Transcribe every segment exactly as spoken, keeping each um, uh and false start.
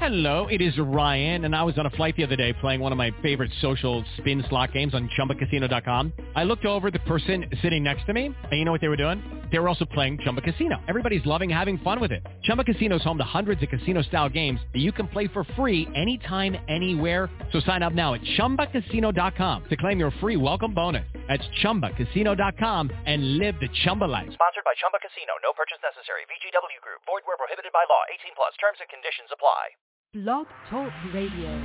Hello, it is Ryan, and I was on a flight the other day playing one of my favorite social spin slot games on Chumba Casino dot com. I looked over at the person sitting next to me, and you know what they were doing? They were also playing Chumba Casino. Everybody's loving having fun with it. Chumba Casino is home to hundreds of casino-style games that you can play for free anytime, anywhere. So sign up now at Chumba Casino dot com to claim your free welcome bonus. That's Chumba Casino dot com and live the Chumba life. Sponsored by Chumba Casino. No purchase necessary. V G W Group. Void where prohibited by law. eighteen plus. Terms and conditions apply. Blog Talk Radio.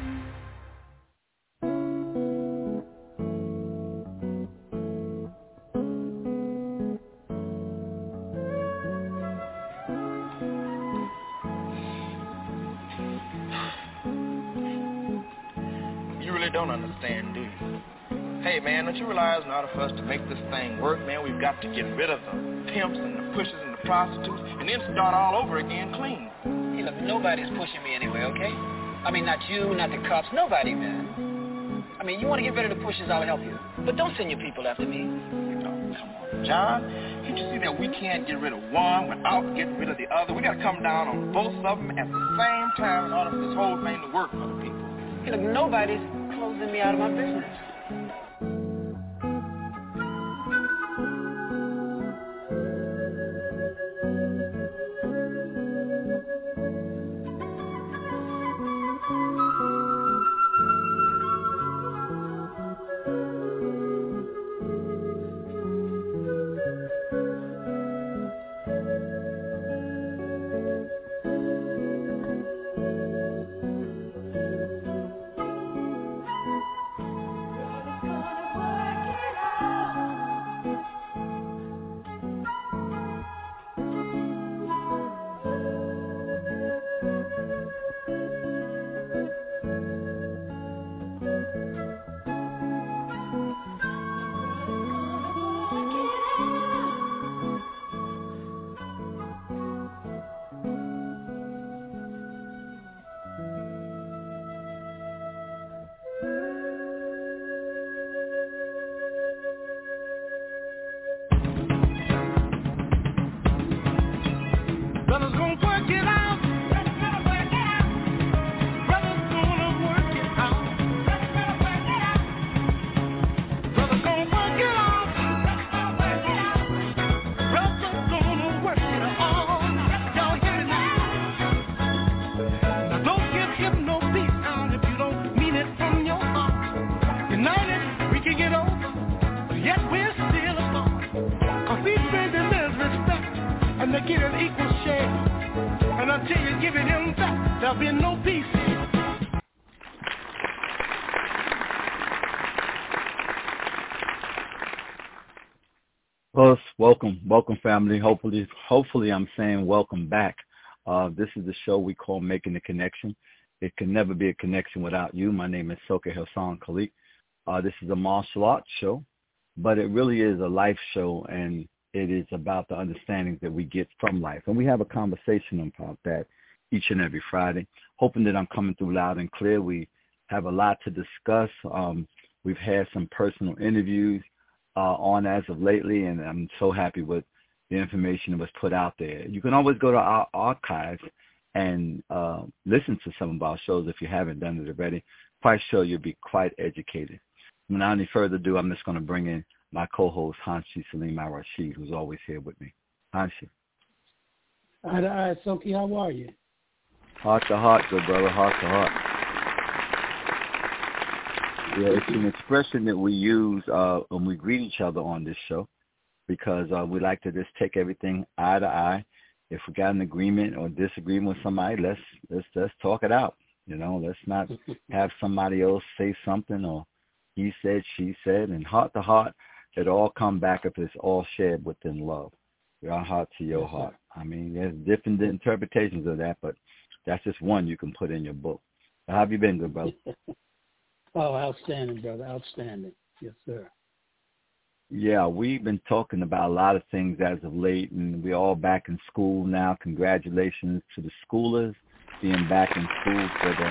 You really don't understand, do you? Hey, man, don't you realize in order for us to make this thing work, man, we've got to get rid of the pimps and the pushers and the prostitutes and then start all over again clean. Hey, look, nobody's pushing me anyway, okay? I mean, not you, not the cops, nobody, man. I mean, you want to get rid of the pushers, I'll help you. But don't send your people after me. Oh, come on, John. Can't you see that we can't get rid of one without getting rid of the other? We got to come down on both of them at the same time in order for this whole thing to work for the people. Hey, look, nobody's closing me out of my business. Well, welcome, welcome, family. Hopefully, hopefully, I'm saying welcome back. Uh, this is the show we call Making the Connection. It can never be a connection without you. My name is Soka Hassan Khalik. Uh, this is a martial arts show, but it really is a life show, and it is about the understandings that we get from life. And we have a conversation about that each and every Friday, hoping that I'm coming through loud and clear. We have a lot to discuss. Um, we've had some personal interviews Uh, on as of lately, and I'm so happy with the information that was put out there. You can always go to our archives and uh, listen to some of our shows if you haven't done it already. Quite sure you'll be quite educated. Without any further ado, I'm just going to bring in my co-host, Hanshi Salim Al-Rashid, who's always here with me. Hanshi. All right, Soki, how are you? Heart to heart, good brother, heart to heart. Yeah, it's an expression that we use uh, when we greet each other on this show, because uh, we like to just take everything eye to eye. If we got an agreement or disagreement with somebody, let's let's let's talk it out. You know, let's not have somebody else say something or he said, she said, and heart to heart, it all come back if it's all shared within love. Your heart to your heart. I mean, there's different interpretations of that, but that's just one you can put in your book. How have you been, good brother? Oh, outstanding, brother, outstanding. Yes, sir. Yeah, we've been talking about a lot of things as of late, and we're all back in school now. Congratulations to the schoolers being back in school for the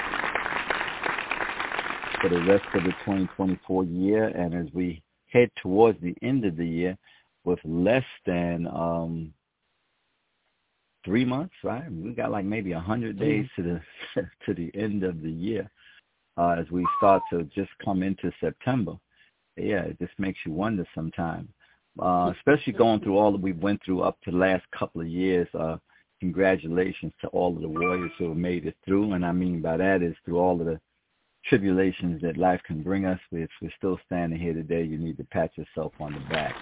for the rest of the twenty twenty-four year. And as we head towards the end of the year with less than um, three months, right? We got like maybe a hundred days to the to the end of the year uh, as we start to just come into September. Yeah, it just makes you wonder sometimes, uh, especially going through all that we went through up to the last couple of years. Uh, congratulations to all of the warriors who have made it through, and I mean by that is through all of the tribulations that life can bring us. If we're still standing here today, you need to pat yourself on the back.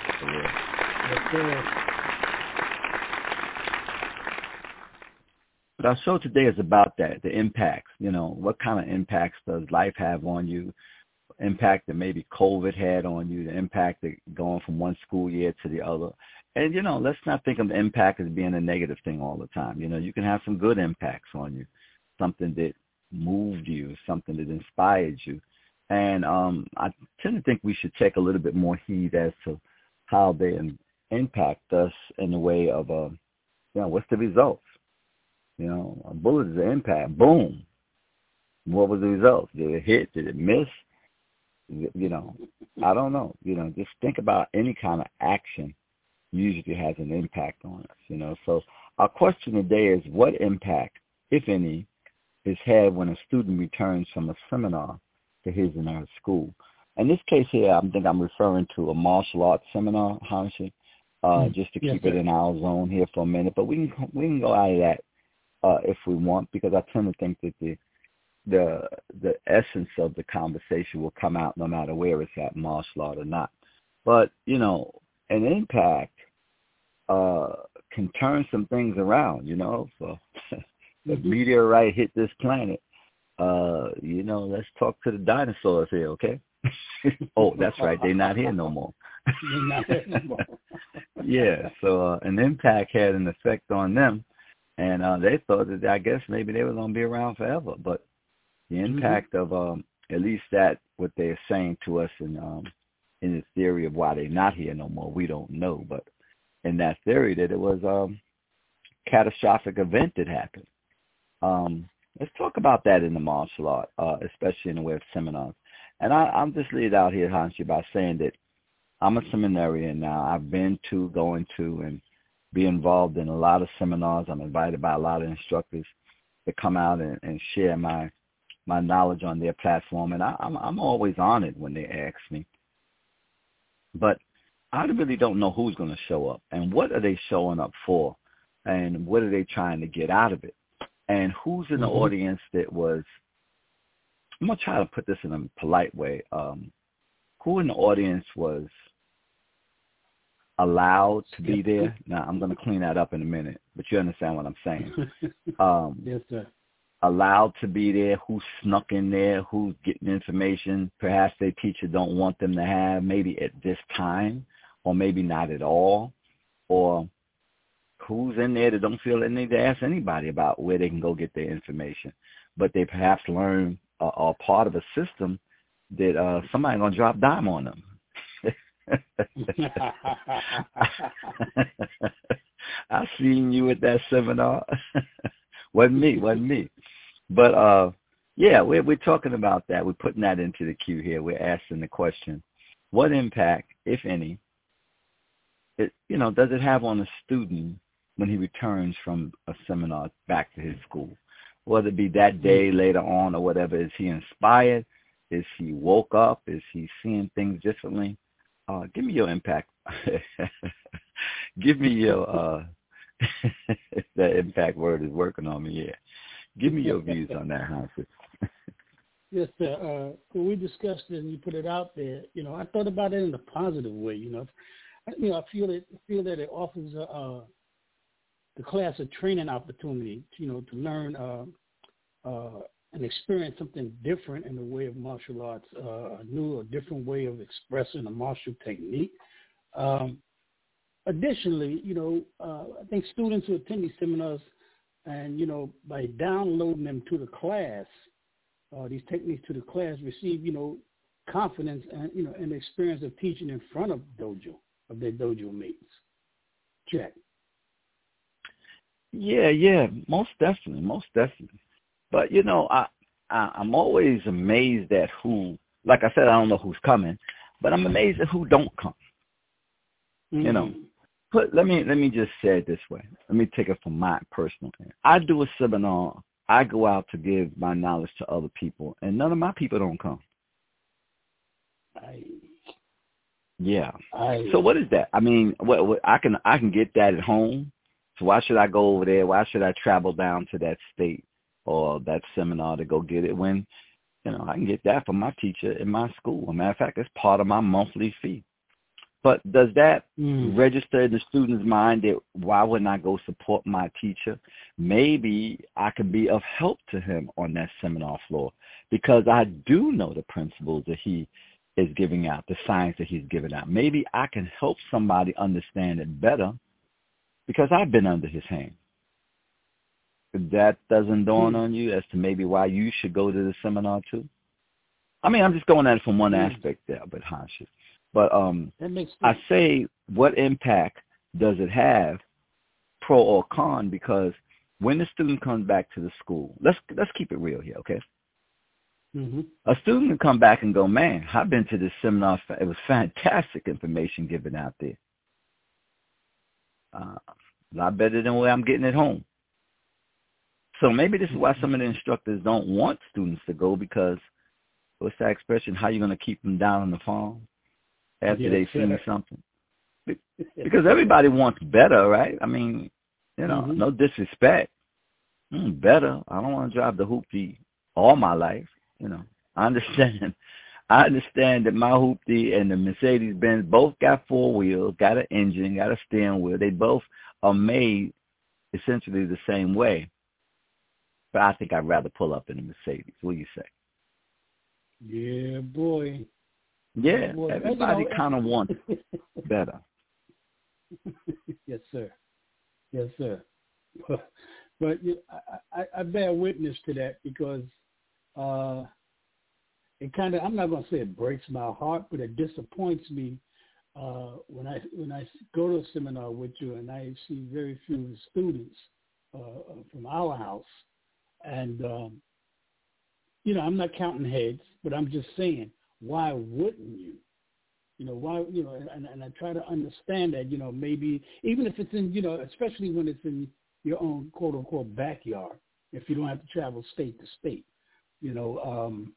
But our show today is about that, the impacts. You know, what kind of impacts does life have on you? Impact that maybe COVID had on you, the impact that going from one school year to the other. And, you know, let's not think of the impact as being a negative thing all the time. You know, you can have some good impacts on you, something that moved you, something that inspired you. And um, I tend to think we should take a little bit more heed as to how they impact us in the way of, uh, you know, what's the results? You know, a bullet is an impact. Boom. What was the result? Did it hit? Did it miss? You know, I don't know. You know, just think about any kind of action usually has an impact on us, you know. So our question today is, what impact, if any, is had when a student returns from a seminar to his and her school? In this case here, I think I'm referring to a martial arts seminar, Hanshi, uh, mm. just to yes, keep sir. it in our zone here for a minute. But we can we can go out of that uh, if we want, because I tend to think that the the the essence of the conversation will come out no matter where it's at, martial art or not. But, you know, an impact uh, can turn some things around, you know. So the meteorite hit this planet. Uh, you know, let's talk to the dinosaurs here, okay? Oh, that's right. They're not here no more. They're not here no more. Yeah, so uh, an impact had an effect on them, and uh, they thought that, I guess, maybe they were going to be around forever. But the impact mm-hmm. of um, at least that, what they're saying to us in, um, in the theory of why they're not here no more, we don't know. But in that theory that it was a um, catastrophic event that happened. Um, let's talk about that in the martial art, uh, especially in the way of seminars. And I, I'm just lead out here, Hanshi, by saying that I'm a seminarian now. I've been to, going to, and be involved in a lot of seminars. I'm invited by a lot of instructors to come out and, and share my my knowledge on their platform. And I, I'm, I'm always honored when they ask me. But I really don't know who's going to show up and what are they showing up for and what are they trying to get out of it. And who's in the mm-hmm. audience that was, I'm going to try to put this in a polite way, um, who in the audience was allowed to be there? Now, I'm going to clean that up in a minute, but you understand what I'm saying. Um, yes, sir. Allowed to be there, who snuck in there, who's getting information perhaps their teacher don't want them to have, maybe at this time, or maybe not at all, or who's in there that don't feel they need to ask anybody about where they can go get their information, but they perhaps learn uh, are part of a system that uh, somebody's going to drop dime on them. I seen you at that seminar. wasn't me, wasn't me. But, uh, yeah, we're, we're talking about that. We're putting that into the queue here. We're asking the question, what impact, if any, it, you know, does it have on a student when he returns from a seminar back to his school? Whether it be that day, later on, or whatever. Is he inspired? Is he woke up? Is he seeing things differently? Uh, give me your impact. Give me your, uh, that impact word is working on me, yeah. Give me your views on that, Hanshi. Yes, sir. Uh, when we discussed it and you put it out there, you know, I thought about it in a positive way, you know. I, you know, I feel it, feel that it offers uh, the class a training opportunity, to, you know, to learn uh, uh, and experience something different in the way of martial arts, uh, a new, a different way of expressing a martial technique. Um, additionally, you know, uh, I think students who attend these seminars and, you know, by downloading them to the class, uh, these techniques to the class, receive, you know, confidence and, you know, and the experience of teaching in front of dojo, of their dojo mates. Check. Yeah, yeah, most definitely, most definitely. But, you know, I, I, I'm always amazed at who, like I said, I don't know who's coming, but I'm amazed at who don't come. Mm-hmm. You know, put let me let me just say it this way. Let me take it from my personal end. I do a seminar. I go out to give my knowledge to other people, and none of my people don't come. I, yeah. I, so what is that? I mean, what, what I can I can get that at home. So why should I go over there? Why should I travel down to that state or that seminar to go get it when, you know, I can get that from my teacher in my school? As a matter of fact, it's part of my monthly fee. But does that mm. register in the student's mind that why wouldn't I go support my teacher? Maybe I could be of help to him on that seminar floor because I do know the principles that he is giving out, the science that he's giving out. Maybe I can help somebody understand it better because I've been under his hand. If that doesn't dawn mm. on you as to maybe why you should go to the seminar too? I mean, I'm just going at it from one mm. aspect there, but Hanshi. But um, I say, what impact does it have, pro or con? Because when the student comes back to the school, let's let's keep it real here, okay? Mm-hmm. A student can come back and go, man, I've been to this seminar. It was fantastic information given out there. Uh, a lot better than what I'm getting at home. So maybe this is why some of the instructors don't want students to go because, what's that expression, how you going to keep them down on the farm? After yes, they see sir. something. Because everybody wants better, right? I mean, you know, mm-hmm. no disrespect. Mm, better. I don't want to drive the hoopty all my life. You know, I understand. I understand that my hoopty and the Mercedes-Benz both got four wheels, got an engine, got a steering wheel. They both are made essentially the same way. But I think I'd rather pull up in a Mercedes. What do you say? Yeah, boy. Yeah, well, everybody you know, kind of wants better. Yes, sir. Yes, sir. But, but you know, I, I, I bear witness to that because uh, it kind of, I'm not going to say it breaks my heart, but it disappoints me uh, when I when I go to a seminar with you and I see very few students uh, from our house. And, um, you know, I'm not counting heads, but I'm just saying, why wouldn't you? You know, why, you know, and, and I try to understand that, you know, maybe even if it's in, you know, especially when it's in your own quote unquote backyard, if you don't have to travel state to state, you know, um,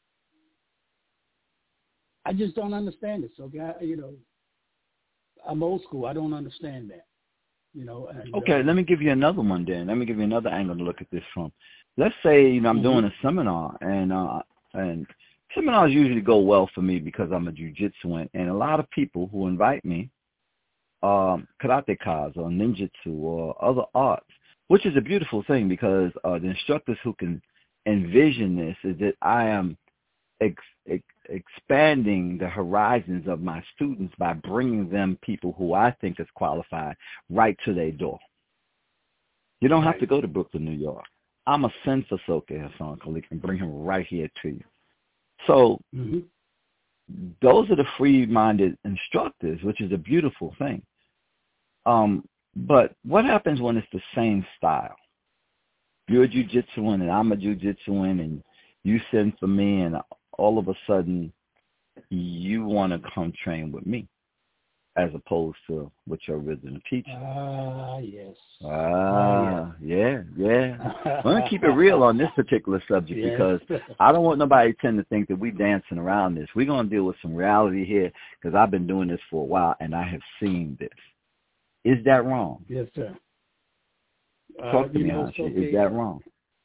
I just don't understand it. So, I, you know, I'm old school. I don't understand that, you know. And, okay, uh, let me give you another one then. Let me give you another angle to look at this from. Let's say, you know, I'm mm-hmm. doing a seminar and, uh, and, seminars usually go well for me because I'm a jiu-jitsuan, and a lot of people who invite me, um, karatekas or ninjutsu or other arts, which is a beautiful thing because uh, the instructors who can envision this is that I am ex- ex- expanding the horizons of my students by bringing them people who I think is qualified right to their door. You don't right. have to go to Brooklyn, New York. I'm a send for Soka Hassan Khalik and bring him right here to you. So mm-hmm. those are the free-minded instructors, which is a beautiful thing. Um, but what happens when it's the same style? You're a jiu-jitsuan and I'm a jiu-jitsuan and you send for me and all of a sudden you want to come train with me as opposed to with your original teacher. Ah, uh, yes. Ah, uh, yeah, yeah. I'm going to keep it real on this particular subject yes. because I don't want nobody to tend to think that we're dancing around this. We're going to deal with some reality here because I've been doing this for a while and I have seen this. Is that wrong? Yes, sir. Talk uh, to me, know, Hanshi. okay. Is that wrong?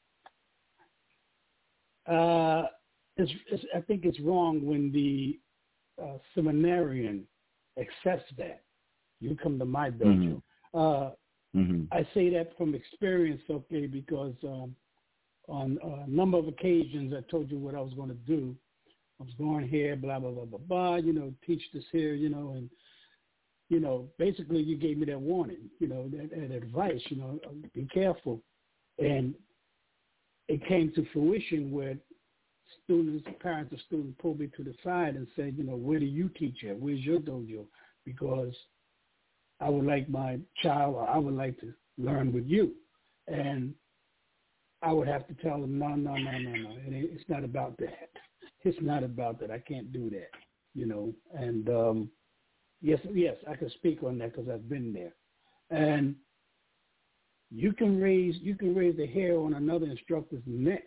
Uh, it's, it's, I think it's wrong when the uh, seminarian accepts that. You come to my dojo. Mm-hmm. Uh, mm-hmm. I say that from experience, okay, because um, on a number of occasions I told you what I was going to do. I was going here, blah, blah, blah, blah, blah, you know, teach this here, you know, and, you know, basically you gave me that warning, you know, that, that advice, you know, be careful. And it came to fruition where students, parents of students pulled me to the side and said, you know, where do you teach at? Where's your dojo? Because I would like my child or I would like to learn with you. And I would have to tell them, no, no, no, no, no. It it's not about that. It's not about that. I can't do that, you know. And um, Yes, yes, I can speak on that because I've been there. And you can raise you can raise the hair on another instructor's neck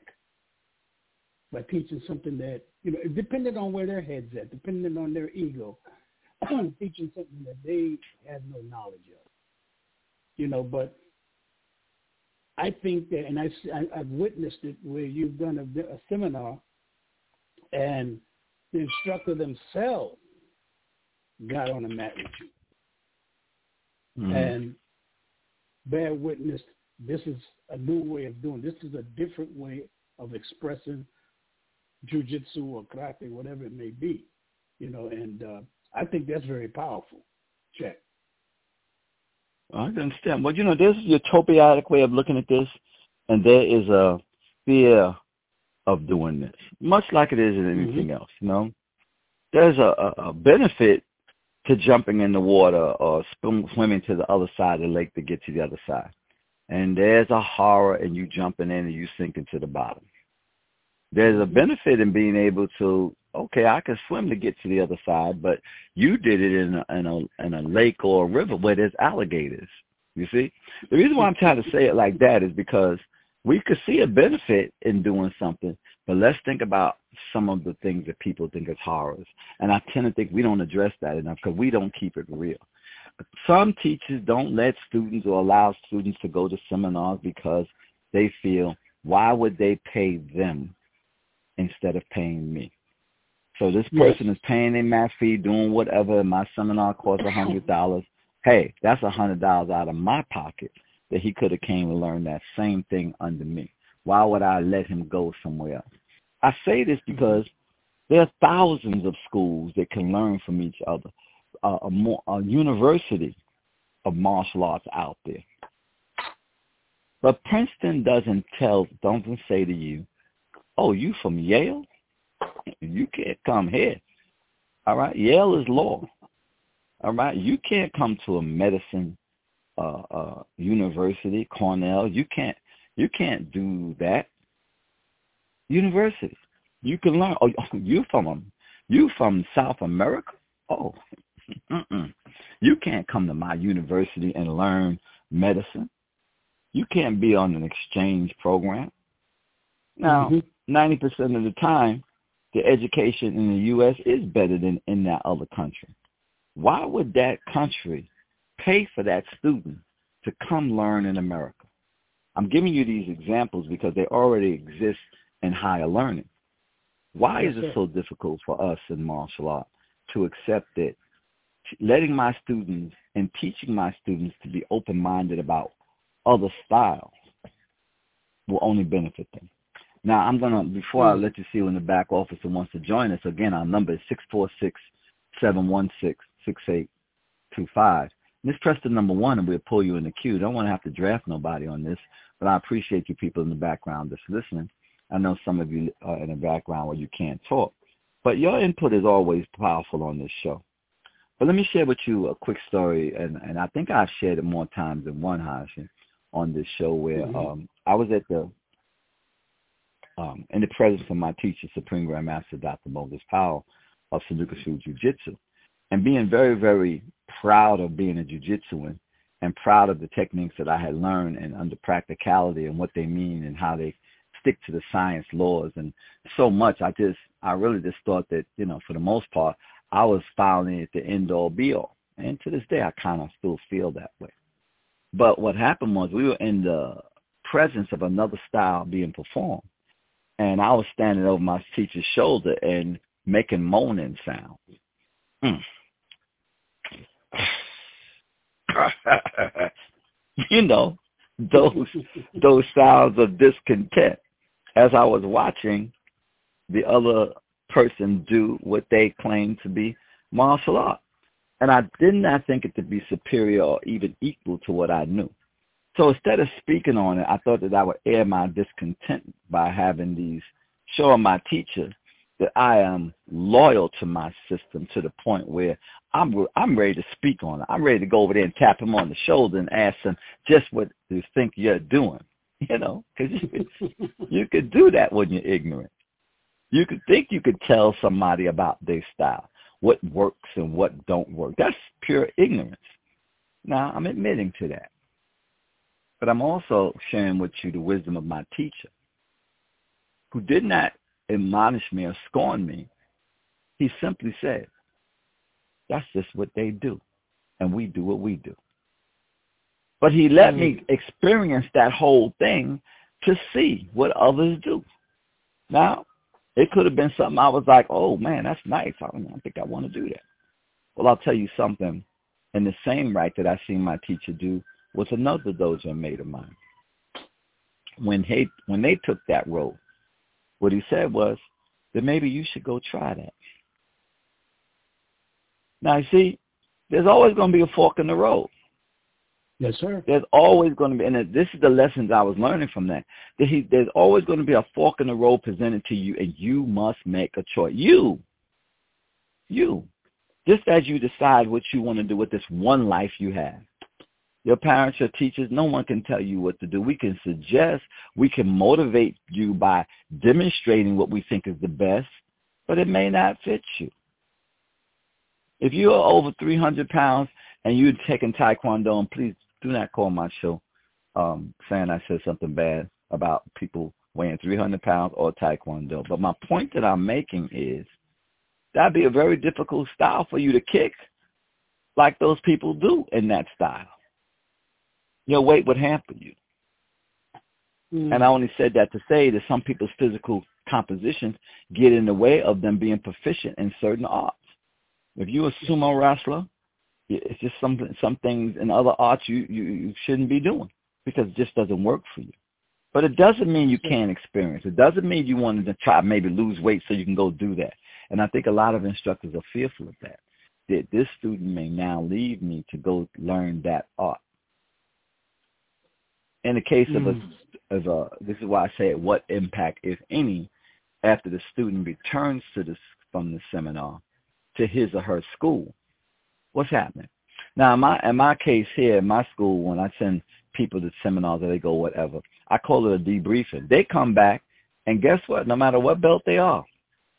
by teaching something that, you know, depending on where their head's at, depending on their ego, teaching something that they have no knowledge of. You know, but I think that, and I, I, I've witnessed it where you've done a, a seminar and the instructor themselves got on a mat with you. Mm-hmm. And bear witness, this is a new way of doing. This is a different way of expressing jiu-jitsu or karate, whatever it may be. You know, and uh, I think that's very powerful. Check. I understand. Well, you know, there's a utopiatic way of looking at this, and there is a fear of doing this, much like it is in anything mm-hmm. else, you know. There's a, a, a benefit to jumping in the water or swimming to the other side of the lake to get to the other side. And there's a horror in you jumping in and you sinking to the bottom. There's a benefit in being able to, okay, I can swim to get to the other side, but you did it in a, in a, in a lake or a river where there's alligators, you see? The reason why I'm trying to say it like that is because we could see a benefit in doing something, but let's think about some of the things that people think is horrors. And I tend to think we don't address that enough because we don't keep it real. Some teachers don't let students or allow students to go to seminars because they feel, why would they pay them instead of paying me? So this person yes. is paying their mat fee, doing whatever, and my seminar costs one hundred dollars. Hey, that's one hundred dollars out of my pocket that he could have came and learned that same thing under me. Why would I let him go somewhere else? I say this because there are thousands of schools that can learn from each other. Uh, a, more, a university of martial arts out there. But Princeton doesn't tell, doesn't say to you, oh, you from Yale? You can't come here. All right? Yale is law. All right? You can't come to a medicine uh, uh, university, Cornell. You can't. You can't do that. University. You can learn. Oh, you from you from South America? Oh, mm-mm. You can't come to my university and learn medicine. You can't be on an exchange program. Now, mm-hmm. ninety percent of the time, the education in the U S is better than in that other country. Why would that country pay for that student to come learn in America? I'm giving you these examples because they already exist in higher learning. Why is it so difficult for us in martial art to accept that letting my students and teaching my students to be open-minded about other styles will only benefit them? Now, I'm going to, before I let you see who in the back office who wants to join us, again, our number is six four six, seven one six, six eight two five. Just press the number one and we'll pull you in the queue. Don't want to have to draft nobody on this, but I appreciate you people in the background that's listening. I know some of you are in the background where you can't talk, but your input is always powerful on this show. But let me share with you a quick story, and, and I think I've shared it more times than one, Hashi, on this show where mm-hmm. um, I was at the, um, in the presence of my teacher, Supreme Grandmaster Doctor Moses Powell of Sanukashu Jiu-Jitsu, and being very, very proud of being a jiu-jitsuan and proud of the techniques that I had learned and under practicality and what they mean and how they stick to the science laws and so much. I just, I really just thought that, you know, for the most part, I was finally at the end all be all. And to this day, I kind of still feel that way. But what happened was we were in the presence of another style being performed. And I was standing over my teacher's shoulder and making moaning sounds. Mm. You know, those those sounds of discontent as I was watching the other person do what they claim to be martial art. And I did not think it to be superior or even equal to what I knew. So instead of speaking on it, I thought that I would air my discontent by having these, showing my teacher that I am loyal to my system to the point where I'm I'm ready to speak on it. I'm ready to go over there and tap him on the shoulder and ask him just what you think you're doing, you know, because you could, you could do that when you're ignorant. You could think you could tell somebody about their style. what works and what don't work. That's pure ignorance. Now, I'm admitting to that. But I'm also sharing with you the wisdom of my teacher, who did not admonish me or scorn me. He simply said, that's just what they do, and we do what we do. But he let mm. me experience that whole thing to see what others do. Now, it could have been something I was like, oh, man, that's nice. I don't, I think I want to do that. Well, I'll tell you something. In the same right that I seen my teacher do was another dojo mate of mine. When he, when they took that road, what he said was that maybe you should go try that. Now, you see, there's always going to be a fork in the road. Yes, sir. There's always going to be, and this is the lessons I was learning from that, that he, there's always going to be a fork in the road presented to you, and you must make a choice. You, you, just as you decide what you want to do with this one life you have. Your parents, your teachers, no one can tell you what to do. We can suggest, we can motivate you by demonstrating what we think is the best, but it may not fit you. If you are over three hundred pounds and you're taking Taekwondo, and please do not call my show um, saying I said something bad about people weighing three hundred pounds or Taekwondo. But my point that I'm making is that'd be a very difficult style for you to kick like those people do in that style. Your weight would hamper you. Mm. And I only said that to say that some people's physical compositions get in the way of them being proficient in certain arts. If you're a sumo wrestler, it's just some some things in other arts you, you, you shouldn't be doing because it just doesn't work for you. But it doesn't mean you can't experience. It doesn't mean you wanted to try maybe lose weight so you can go do that. And I think a lot of instructors are fearful of that, that this student may now leave me to go learn that art. In the case mm. of, a, of a, this is why I say what impact, if any, after the student returns to this from the seminar to his or her school, what's happening? Now, in my, in my case here, in my school, when I send people to seminars or they go whatever, I call it a debriefing. They come back, and guess what? No matter what belt they are,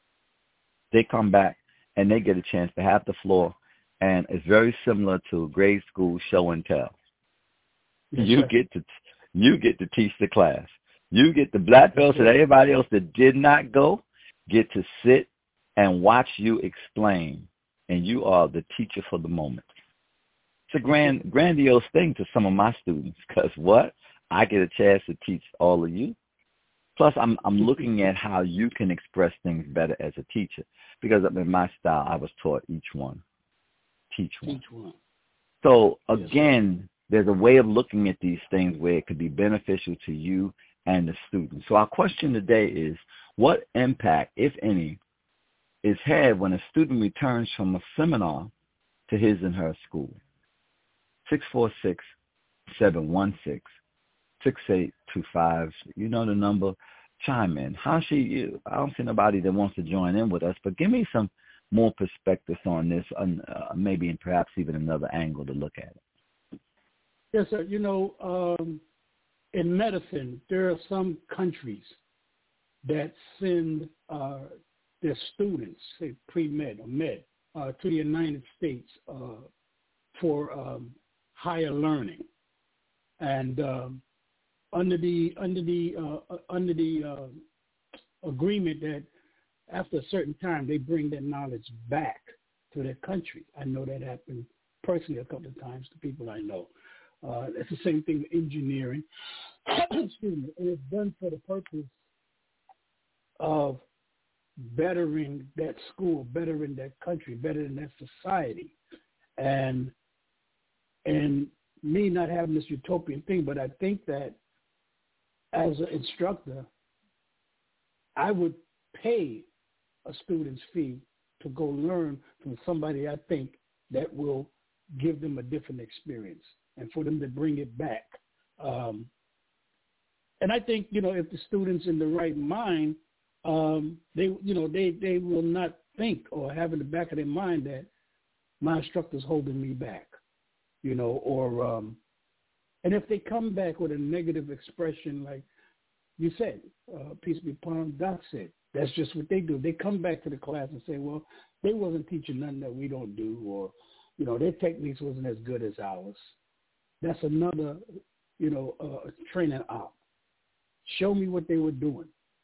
they come back and they get a chance to have the floor, and it's very similar to grade school show and tell. Yes, you sir. get to you get to teach the class. You get the black belts and everybody else that did not go get to sit and watch you explain, and you are the teacher for the moment. It's a grand, grandiose thing to some of my students because what? I get a chance to teach all of you. Plus, I'm I'm looking at how you can express things better as a teacher because in my style, I was taught each one, teach one. Teach one. So again, there's a way of looking at these things where it could be beneficial to you and the student. So our question today is, what impact, if any, is had when a student returns from a seminar to his and her school? six four six, seven one six, six eight two five. You know the number. Chime in. How she, you, I don't see nobody that wants to join in with us, but give me some more perspectives on this, uh, maybe and perhaps even another angle to look at it. Yes, sir. You know, um, in medicine, there are some countries that send uh, their students, say pre-med or med, uh, to the United States uh, for um, higher learning, and um, under the under the uh, under the uh, agreement that after a certain time they bring that knowledge back to their country. I know that happened personally a couple of times to people I know. Uh, it's the same thing with engineering. Excuse me. And it's done for the purpose of bettering that school, bettering that country, bettering that society. And and me not having this utopian thing, but I think that as an instructor, I would pay a student's fee to go learn from somebody I think that will give them a different experience and for them to bring it back. Um, and I think, you know, if the student's in the right mind, um, they, you know, they, they will not think or have in the back of their mind that my instructor's holding me back, you know, or, um, and if they come back with a negative expression, like you said, uh, peace be upon him, Doc said, That's just what they do. They come back to the class and say, well, they wasn't teaching nothing that we don't do, or, you know, their techniques wasn't as good as ours. That's another, you know, uh, training op. Show me what they were doing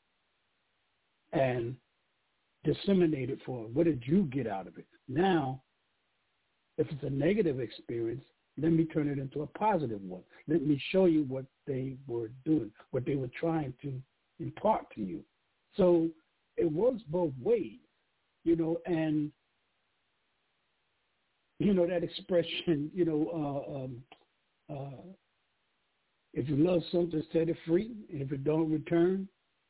and disseminate it for them. What did you get out of it? Now, if it's a negative experience, let me turn it into a positive one. Let me show you what they were doing, what they were trying to impart to you. So it works both ways, you know, and, you know, that expression, you know, uh, um, uh, if you love something, set it free. And if it don't return,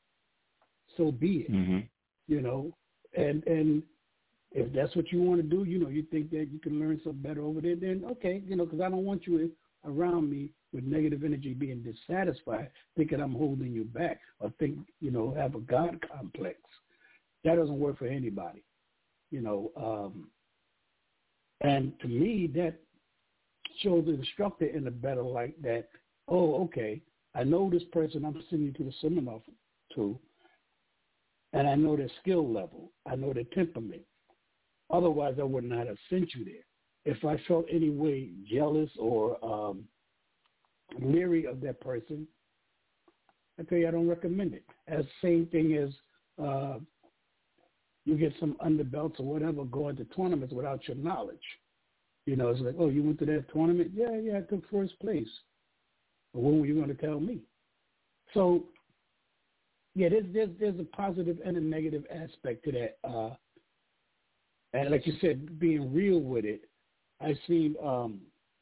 so be it, mm-hmm. you know. And and if that's what you want to do, you know, you think that you can learn something better over there, then okay, you know, because I don't want you around me with negative energy being dissatisfied, thinking I'm holding you back, or think, you know, have a God complex. That doesn't work for anybody, you know. Um, and to me, that shows the instructor in a better light that, oh, okay, I know this person I'm sending to the seminar to, and I know their skill level. I know their temperament. Otherwise, I would not have sent you there. If I felt any way jealous or um, leery of that person, I tell you I don't recommend it. As same thing as uh, you get some underbelts or whatever going to tournaments without your knowledge. You know, it's like, oh, you went to that tournament? Yeah, yeah, I took first place. Well, when were you going to tell me? So, yeah, there's, there's, there's a positive and a negative aspect to that. Uh, and like you said, being real with it, I've seen um,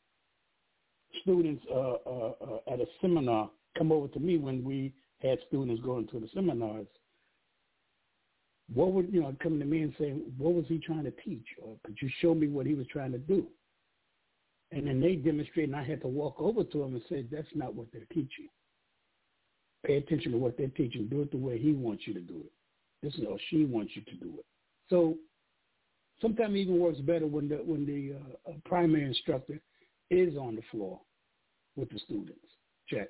students uh, uh, uh, at a seminar come over to me when we had students going to the seminars. What would, you know, come to me and say, what was he trying to teach? Or could you show me what he was trying to do? And then they demonstrate, and I had to walk over to them and say, that's not what they're teaching. Pay attention to what they're teaching. Do it the way he wants you to do it. This is, or she wants you to do it. So sometimes it even works better when the when the uh, primary instructor is on the floor with the students. Check.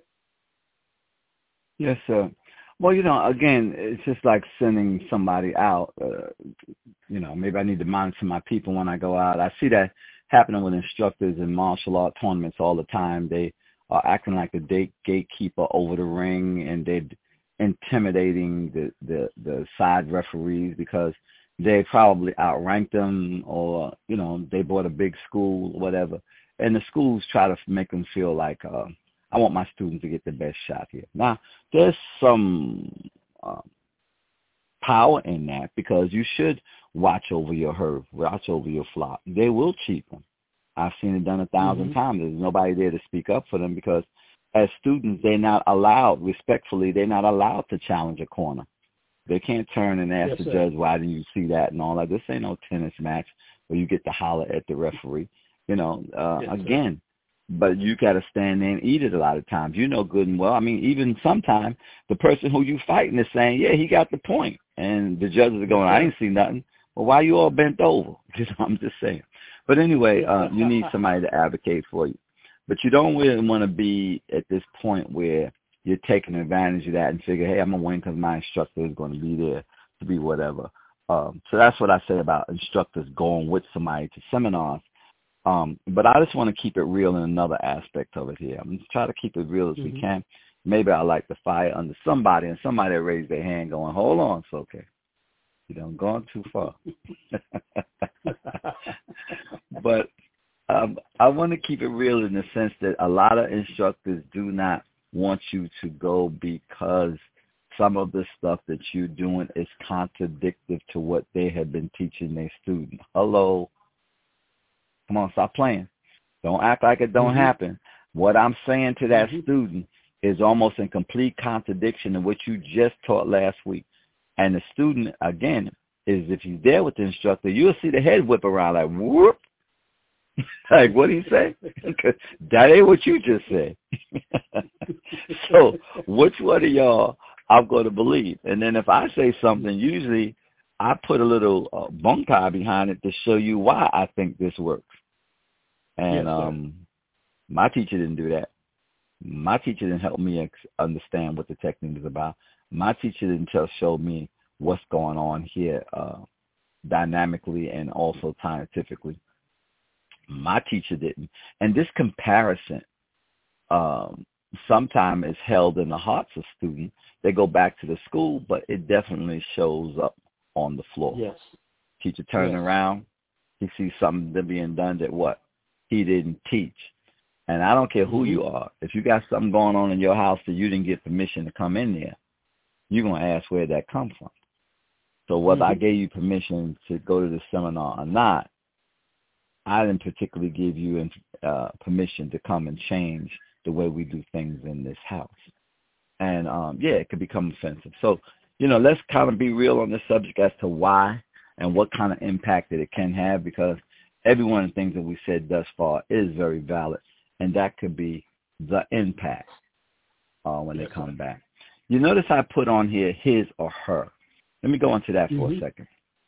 Yes, sir. Well, you know, again, it's just like sending somebody out. Uh, you know, maybe I need to monitor my people when I go out. I see that happening with instructors in martial art tournaments all the time. They are acting like the gate gatekeeper over the ring, and they're intimidating the, the, the side referees because they probably outranked them, or, you know, they bought a big school or whatever. And the schools try to make them feel like, uh, I want my students to get the best shot here. Now, there's some um, power in that, because you should watch over your herd, watch over your flock. They will cheat them. I've seen it done a thousand mm-hmm. times. There's nobody there to speak up for them, because as students, they're not allowed, respectfully, they're not allowed to challenge a corner. They can't turn and ask yes, the sir. judge, why didn't you see that and all that. This ain't no tennis match where you get to holler at the referee. You know, uh, yes, again, sir. But you got to stand there and eat it a lot of times. You know good and well. I mean, even sometimes the person who you fighting is saying, yeah, he got the point. And the judges are going, I ain't see nothing. Well, why you all bent over? I'm just saying. But anyway, uh, you need somebody to advocate for you. But you don't really want to be at this point where you're taking advantage of that and figure, hey, I'm going to win because my instructor is going to be there to be whatever. Um, so that's what I say about instructors going with somebody to seminars. Um, but I just want to keep it real in another aspect of it here. I'm just trying to keep it real as mm-hmm. we can. Maybe I like the fire under somebody, and somebody raised their hand going, hold on, it's okay. You done gone too far. But um, I want to keep it real in the sense that a lot of instructors do not want you to go because some of the stuff that you're doing is contradictory to what they have been teaching their student. Hello. Come on, stop playing. Don't act like it don't mm-hmm. happen. What I'm saying to that mm-hmm. student is almost in complete contradiction of what you just taught last week. And the student, again, is if he's there with the instructor, you'll see the head whip around like, whoop. Like, what did he say? That ain't what you just said. So which one of y'all I'm going to believe? And then if I say something, usually I put a little uh, bone tie behind it to show you why I think this works. And yes, um, my teacher didn't do that. My teacher didn't help me ex- understand what the technique is about. My teacher didn't tell, show me what's going on here uh, dynamically and also scientifically. My teacher didn't. And this comparison um, sometimes is held in the hearts of students. They go back to the school, but it definitely shows up on the floor. Yes. Teacher turning yes. around, he sees something being done that what? He didn't teach. And I don't care who mm-hmm. you are. If you got something going on in your house that you didn't get permission to come in there, you're going to ask where that comes from. So whether mm-hmm. I gave you permission to go to the seminar or not, I didn't particularly give you uh, permission to come and change the way we do things in this house. And, um, yeah, it could become offensive. So, you know, let's kind of be real on this subject as to why and what kind of impact that it can have, because every one of the things that we said thus far is very valid, and that could be the impact uh, when yes, they come sir. back. You notice I put on here his or her. Let me go into that for mm-hmm. a second.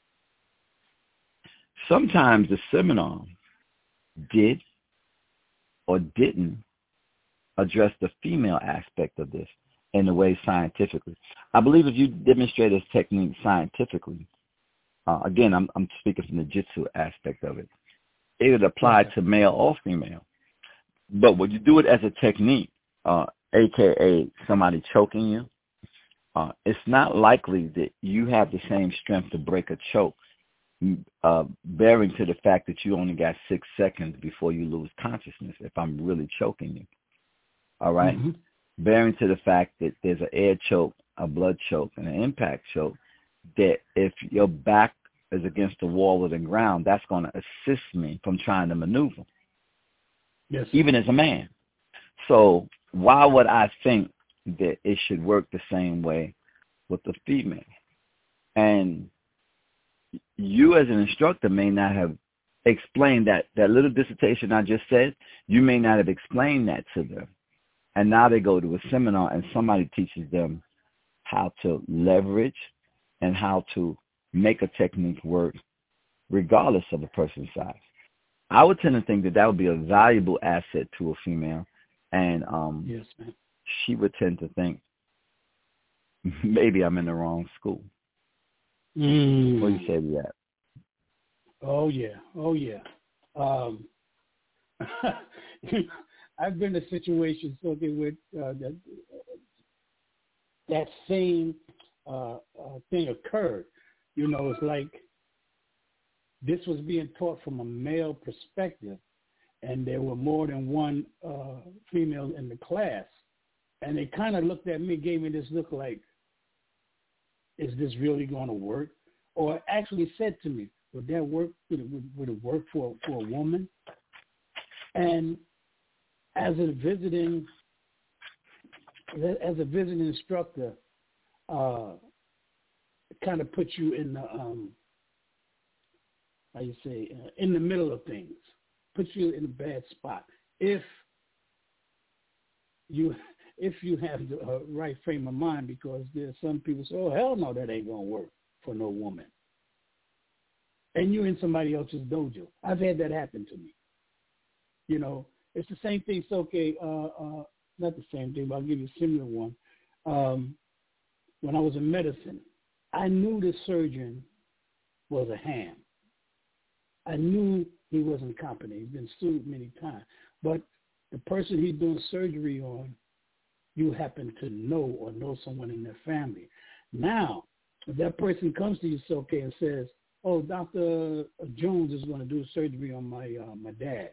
Sometimes the seminar did or didn't address the female aspect of this in a way scientifically. I believe if you demonstrate this technique scientifically, uh, again, I'm, I'm speaking from the jitsu aspect of it, it would apply okay. to male or female. But when you do it as a technique, uh, a k a somebody choking you, uh, it's not likely that you have the same strength to break a choke, uh, bearing to the fact that you only got six seconds before you lose consciousness if I'm really choking you. All right? Mm-hmm. Bearing to the fact that there's an air choke, a blood choke, and an impact choke, that if your back is against the wall or the ground, that's going to assist me from trying to maneuver. Yes. Even as a man. So why would I think that it should work the same way with the female? And you as an instructor may not have explained that, that little dissertation I just said, you may not have explained that to them. And now they go to a seminar and somebody teaches them how to leverage and how to make a technique work regardless of a person's size. I would tend to think that that would be a valuable asset to a female, and um, yes, man. She would tend to think, maybe I'm in the wrong school. Mm. What do you say to that? Oh, yeah. Oh, yeah. Um, I've been in situations okay, with uh, that, that same uh, uh, thing occurred. You know, it's like this was being taught from a male perspective, and there were more than one uh, female in the class. And they kind of looked at me, gave me this look like, is this really going to work? Or actually said to me, would that work? Would it, would it work for, for a woman? And as a visiting, as a visiting instructor, uh, it kind of puts you in the, um, how you say, uh, in the middle of things, puts you in a bad spot. If you if you have the uh, right frame of mind, because there's some people say, oh, hell no, that ain't going to work for no woman. And you're in somebody else's dojo. I've had that happen to me. You know, it's the same thing. It's okay, uh, uh, not the same thing, but I'll give you a similar one. Um, when I was in medicine, I knew the surgeon was a ham. I knew he wasn't competent. He's been sued many times. But the person he's doing surgery on, you happen to know or know someone in their family. Now, if that person comes to you, okay, and says, oh, Doctor Jones is going to do surgery on my uh, my dad,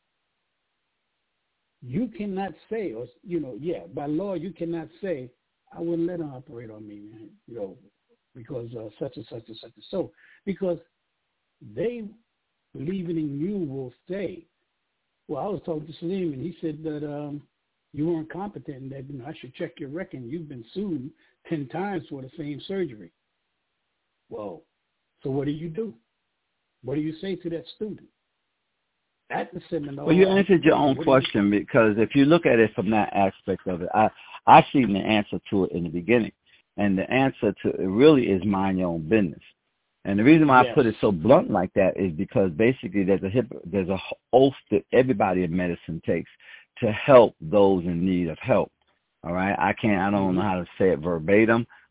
you cannot say, or you know, yeah, by law, you cannot say, I wouldn't let him operate on me, man, you know, because uh, such and such and such and so, because they believing in you will say, well, I was talking to Salim, and he said that um, you weren't competent and that, you know, I should check your record. You've been sued ten times for the same surgery. Well, so what do you do? What do you say to that student at the seminar? Well, you answered your own question, because if you look at it from that aspect of it, I, I seen the answer to it in the beginning. And the answer to it really is mind your own business. And the reason why yes. I put it so blunt like that is because basically there's a hip, there's a oath that everybody in medicine takes to help those in need of help. All right, I can't, I don't know how to say it verbatim,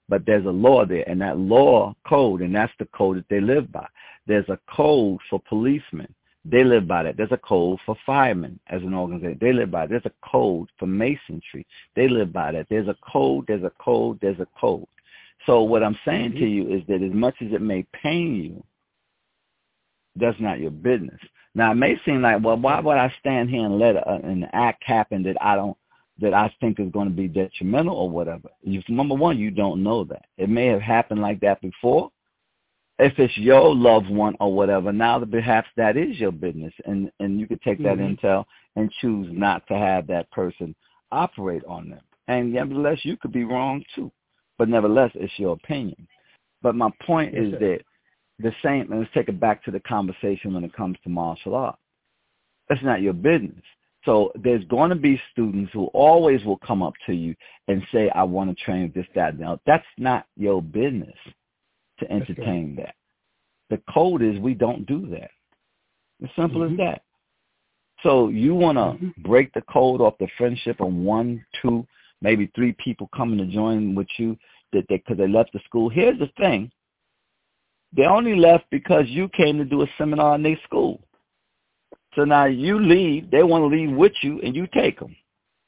but there's a law there, and that law code, and that's the code that they live by. There's a code for policemen. They live by that. There's a code for firemen as an organization. They live by it. There's a code for masonry. They live by that. There's a code, there's a code, there's a code. So what I'm saying to you is that as much as it may pain you, that's not your business. Now, it may seem like, well, why would I stand here and let a, an act happen that I don't, that I think is going to be detrimental or whatever? You, number one, you don't know that. It may have happened like that before. If it's your loved one or whatever, now that perhaps that is your business, and, and you could take that mm-hmm. intel and choose not to have that person operate on them. And nevertheless, you could be wrong too. But nevertheless, it's your opinion. But my point yes, is sir. that the same, and let's take it back to the conversation when it comes to martial art. That's not your business. So there's going to be students who always will come up to you and say, I want to train this, that, and that. That's not your business to entertain that. The code is we don't do that. As simple mm-hmm. as that. So you want to mm-hmm. break the code off the friendship of one, two, maybe three people coming to join with you that they because they left the school. Here's the thing. They only left because you came to do a seminar in their school. So now you leave. They want to leave with you, and you take them.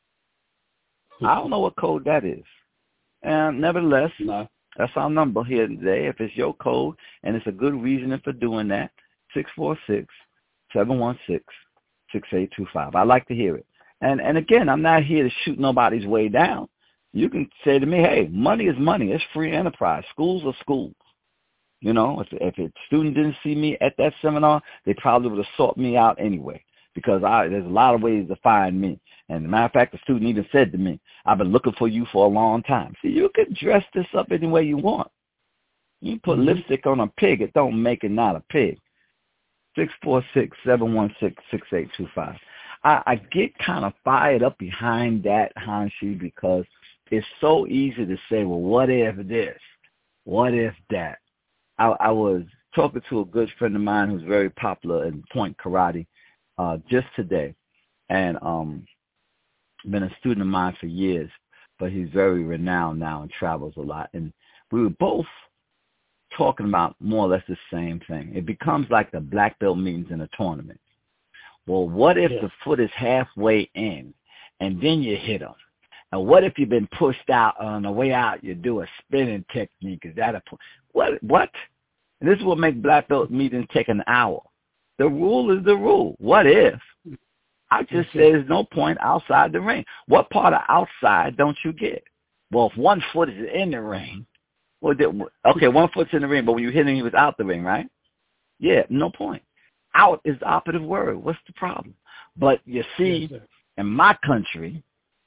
I don't know what code that is. And nevertheless, no. That's our number here today. If it's your code and it's a good reasoning for doing that, six four six, seven one six, six eight two five. I like to hear it. And and again, I'm not here to shoot nobody's way down. You can say to me, hey, money is money. It's free enterprise. Schools are schools. You know, if, if a student didn't see me at that seminar, they probably would have sought me out anyway because I, there's a lot of ways to find me. And as a matter of fact, the student even said to me, I've been looking for you for a long time. See, you can dress this up any way you want. You put mm-hmm. lipstick on a pig, it don't make it not a pig. six four six, seven one six, six eight two five. I, I get kind of fired up behind that, Hanshi, because it's so easy to say, well, what if this? What if that? I, I was talking to a good friend of mine who's very popular in Point Karate uh, just today, and um, been a student of mine for years, but he's very renowned now and travels a lot. And we were both talking about more or less the same thing. It becomes like the black belt meetings in a tournament. Well, what if yeah. the foot is halfway in, and then you hit them? And what if you've been pushed out on the way out? You do a spinning technique. Is that a what? What? And this is what makes black belt meetings take an hour. The rule is the rule. What if? I just say there's no point outside the ring. What part of outside don't you get? Well, if one foot is in the ring, well, okay, one foot's in the ring, but when you hit him, he was out the ring, right? Yeah, no point. Out is the operative word. What's the problem? But you see, yes, in my country,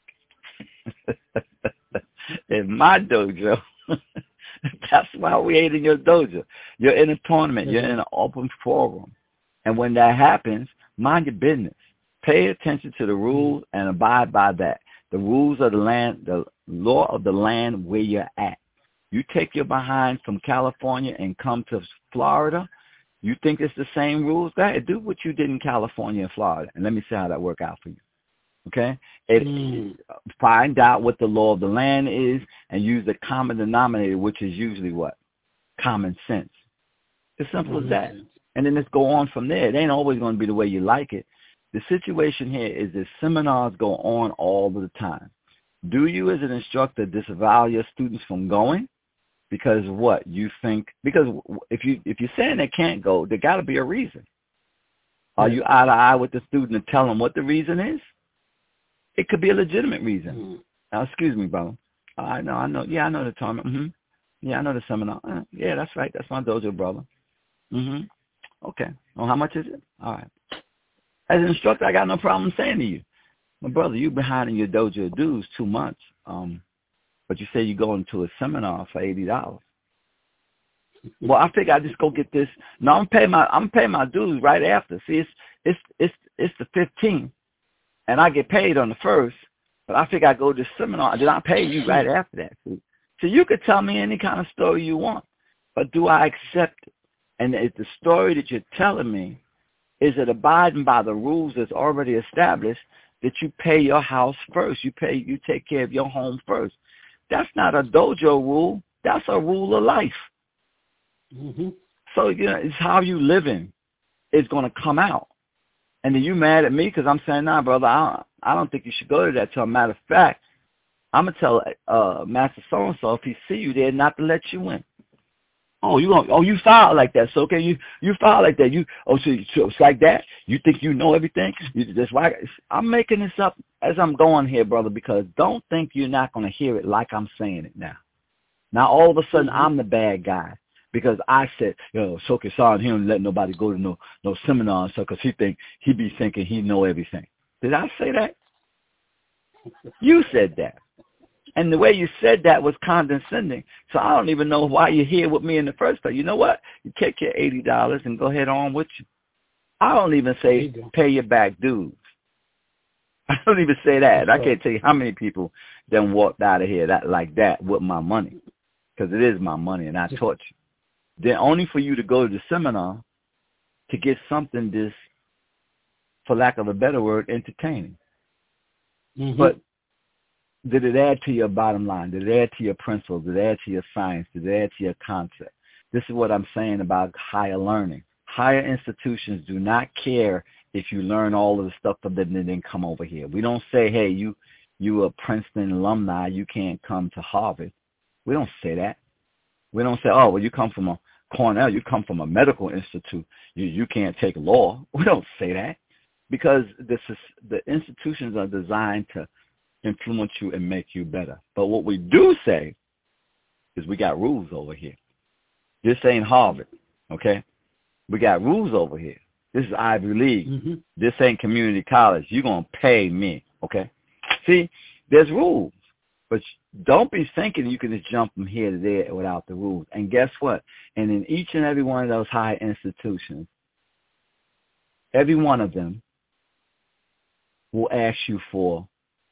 in my dojo, that's why we ain't in your dojo. You're in a tournament. You're in an open forum. And when that happens, mind your business. Pay attention to the rules and abide by that. The rules of the land, the law of the land where you're at. You take your behind from California and come to Florida, you think it's the same rules? Go ahead, do what you did in California and Florida, and let me see how that work out for you. Okay? It, mm. Find out what the law of the land is and use the common denominator, which is usually what? Common sense. It's simple mm-hmm. as that. And then let's go on from there. It ain't always going to be the way you like it. The situation here is that seminars go on all the time. Do you as an instructor disavow your students from going? Because what? You think, because if, you, if you're saying they can't go, there got to be a reason. Are you eye to eye with the student and tell them what the reason is? It could be a legitimate reason. Mm-hmm. Now, excuse me, brother. Uh, I know, I know. Yeah, I know the tournament. Mm-hmm. Yeah, I know the seminar. Uh, yeah, that's right. That's my dojo, brother. Mm-hmm. Okay. Well, how much is it? All right. As an instructor, I got no problem saying to you, my brother, you behind in your dojo dues two months, um, but you say you're going to a seminar for eighty dollars. Well, I figure I just go get this. No, I'm paying my I'm paying my dues right after. See, it's it's it's it's the fifteenth, and I get paid on the first. But I figure I go to the seminar, and then I pay you right after that. See? So you could tell me any kind of story you want, but do I accept it? And if the story that you're telling me is it abiding by the rules that's already established, that you pay your house first, you pay, you take care of your home first. That's not a dojo rule. That's a rule of life. Mm-hmm. So, you know, it's how you living is going to come out. And then you mad at me because I'm saying, nah, brother, I don't, I don't think you should go to that. So, matter of fact, I'm going to tell uh, Master So-and-so if he see you there not to let you in. Oh, you gonna, oh, you foul like that. So, okay, you, you foul like that. You, oh, so, so it's like that? You think you know everything? You, that's why I'm making this up as I'm going here, brother, because don't think you're not going to hear it like I'm saying it now. Now, all of a sudden, mm-hmm. I'm the bad guy because I said, yo, Soke Hassan, he don't let nobody go to no no seminars because he think he be thinking he know everything. Did I say that? You said that. And the way you said that was condescending. So I don't even know why you're here with me in the first place. You know what? You take your eighty dollars and go ahead on with you. I don't even say you pay your back dues. I don't even say that. I can't tell you how many people then walked out of here that like that with my money. Because it is my money and I taught you. Then only for you to go to the seminar to get something this, for lack of a better word, entertaining. Mm-hmm. But did it add to your bottom line? Did it add to your principles? Did it add to your science? Did it add to your concept? This is what I'm saying about higher learning. Higher institutions do not care if you learn all of the stuff and then come over here. We don't say, hey, you you a Princeton alumni, you can't come to Harvard. We don't say that. We don't say, oh, well, you come from a Cornell, you come from a medical institute, you you can't take law. We don't say that because this is, the institutions are designed to influence you and make you better. But what we do say is we got rules over here. This ain't Harvard, okay? We got rules over here. This is Ivy League. Mm-hmm. This ain't community college. You're going to pay me, okay? See, there's rules. But don't be thinking you can just jump from here to there without the rules. And guess what? And in each and every one of those high institutions, every one of them will ask you for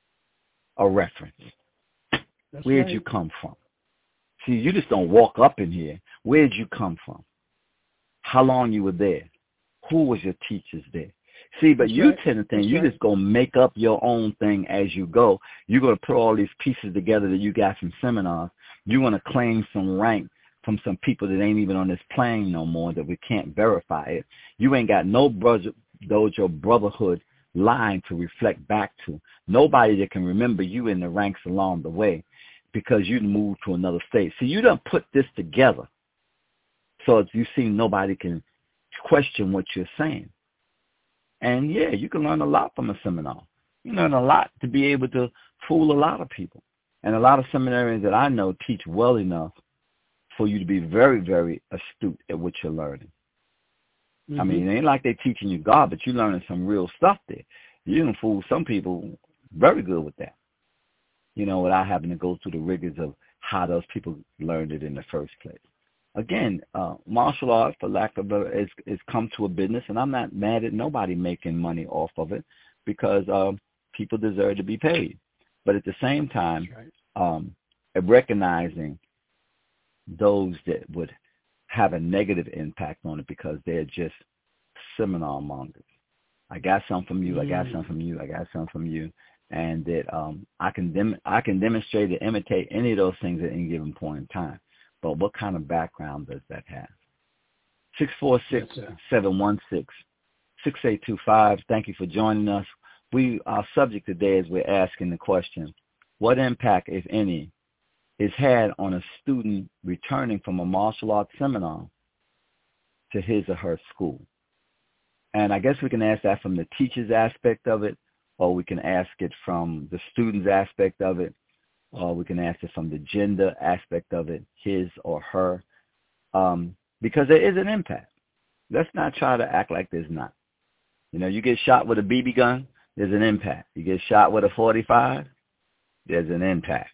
a reference. That's Where'd right. you come from? See, you just don't walk up in here. Where'd you come from? How long you were there? Who was your teachers there? See, but That's you right. tend to think That's you right. just go make up your own thing as you go. You're going to put all these pieces together that you got from seminars. You're going to claim some rank from some people that ain't even on this plane no more, that we can't verify it. You ain't got no brother, dojo brotherhood line to reflect back to. Nobody that can remember you in the ranks along the way because you moved to another state. See, you done put this together so as you see nobody can question what you're saying. And, yeah, you can learn a lot from a seminar. You learn a lot to be able to fool a lot of people. And a lot of seminarians that I know teach well enough for you to be very, very astute at what you're learning. Mm-hmm. I mean, it ain't like they're teaching you garbage. You're learning some real stuff there. You can fool some people very good with that, you know, without having to go through the rigors of how those people learned it in the first place. Again, uh, martial art, for lack of a, is, is come to a business, and I'm not mad at nobody making money off of it because uh, people deserve to be paid. But at the same time, right. um, recognizing those that would have a negative impact on it because they're just seminar mongers. I got some from you, I got some from you, I got some from you, and that um, I can dem- I can demonstrate and imitate any of those things at any given point in time. But what kind of background does that have? six four six, seven one six, six eight two five. Thank you for joining us. We Our subject today is we're asking the question, what impact, if any, is had on a student returning from a martial arts seminar to his or her school? And I guess we can ask that from the teacher's aspect of it, or we can ask it from the student's aspect of it, or we can ask it from the gender aspect of it, his or her, um, because there is an impact. Let's not try to act like there's not. You know, you get shot with a B B gun, there's an impact. You get shot with a forty-five, there's an impact.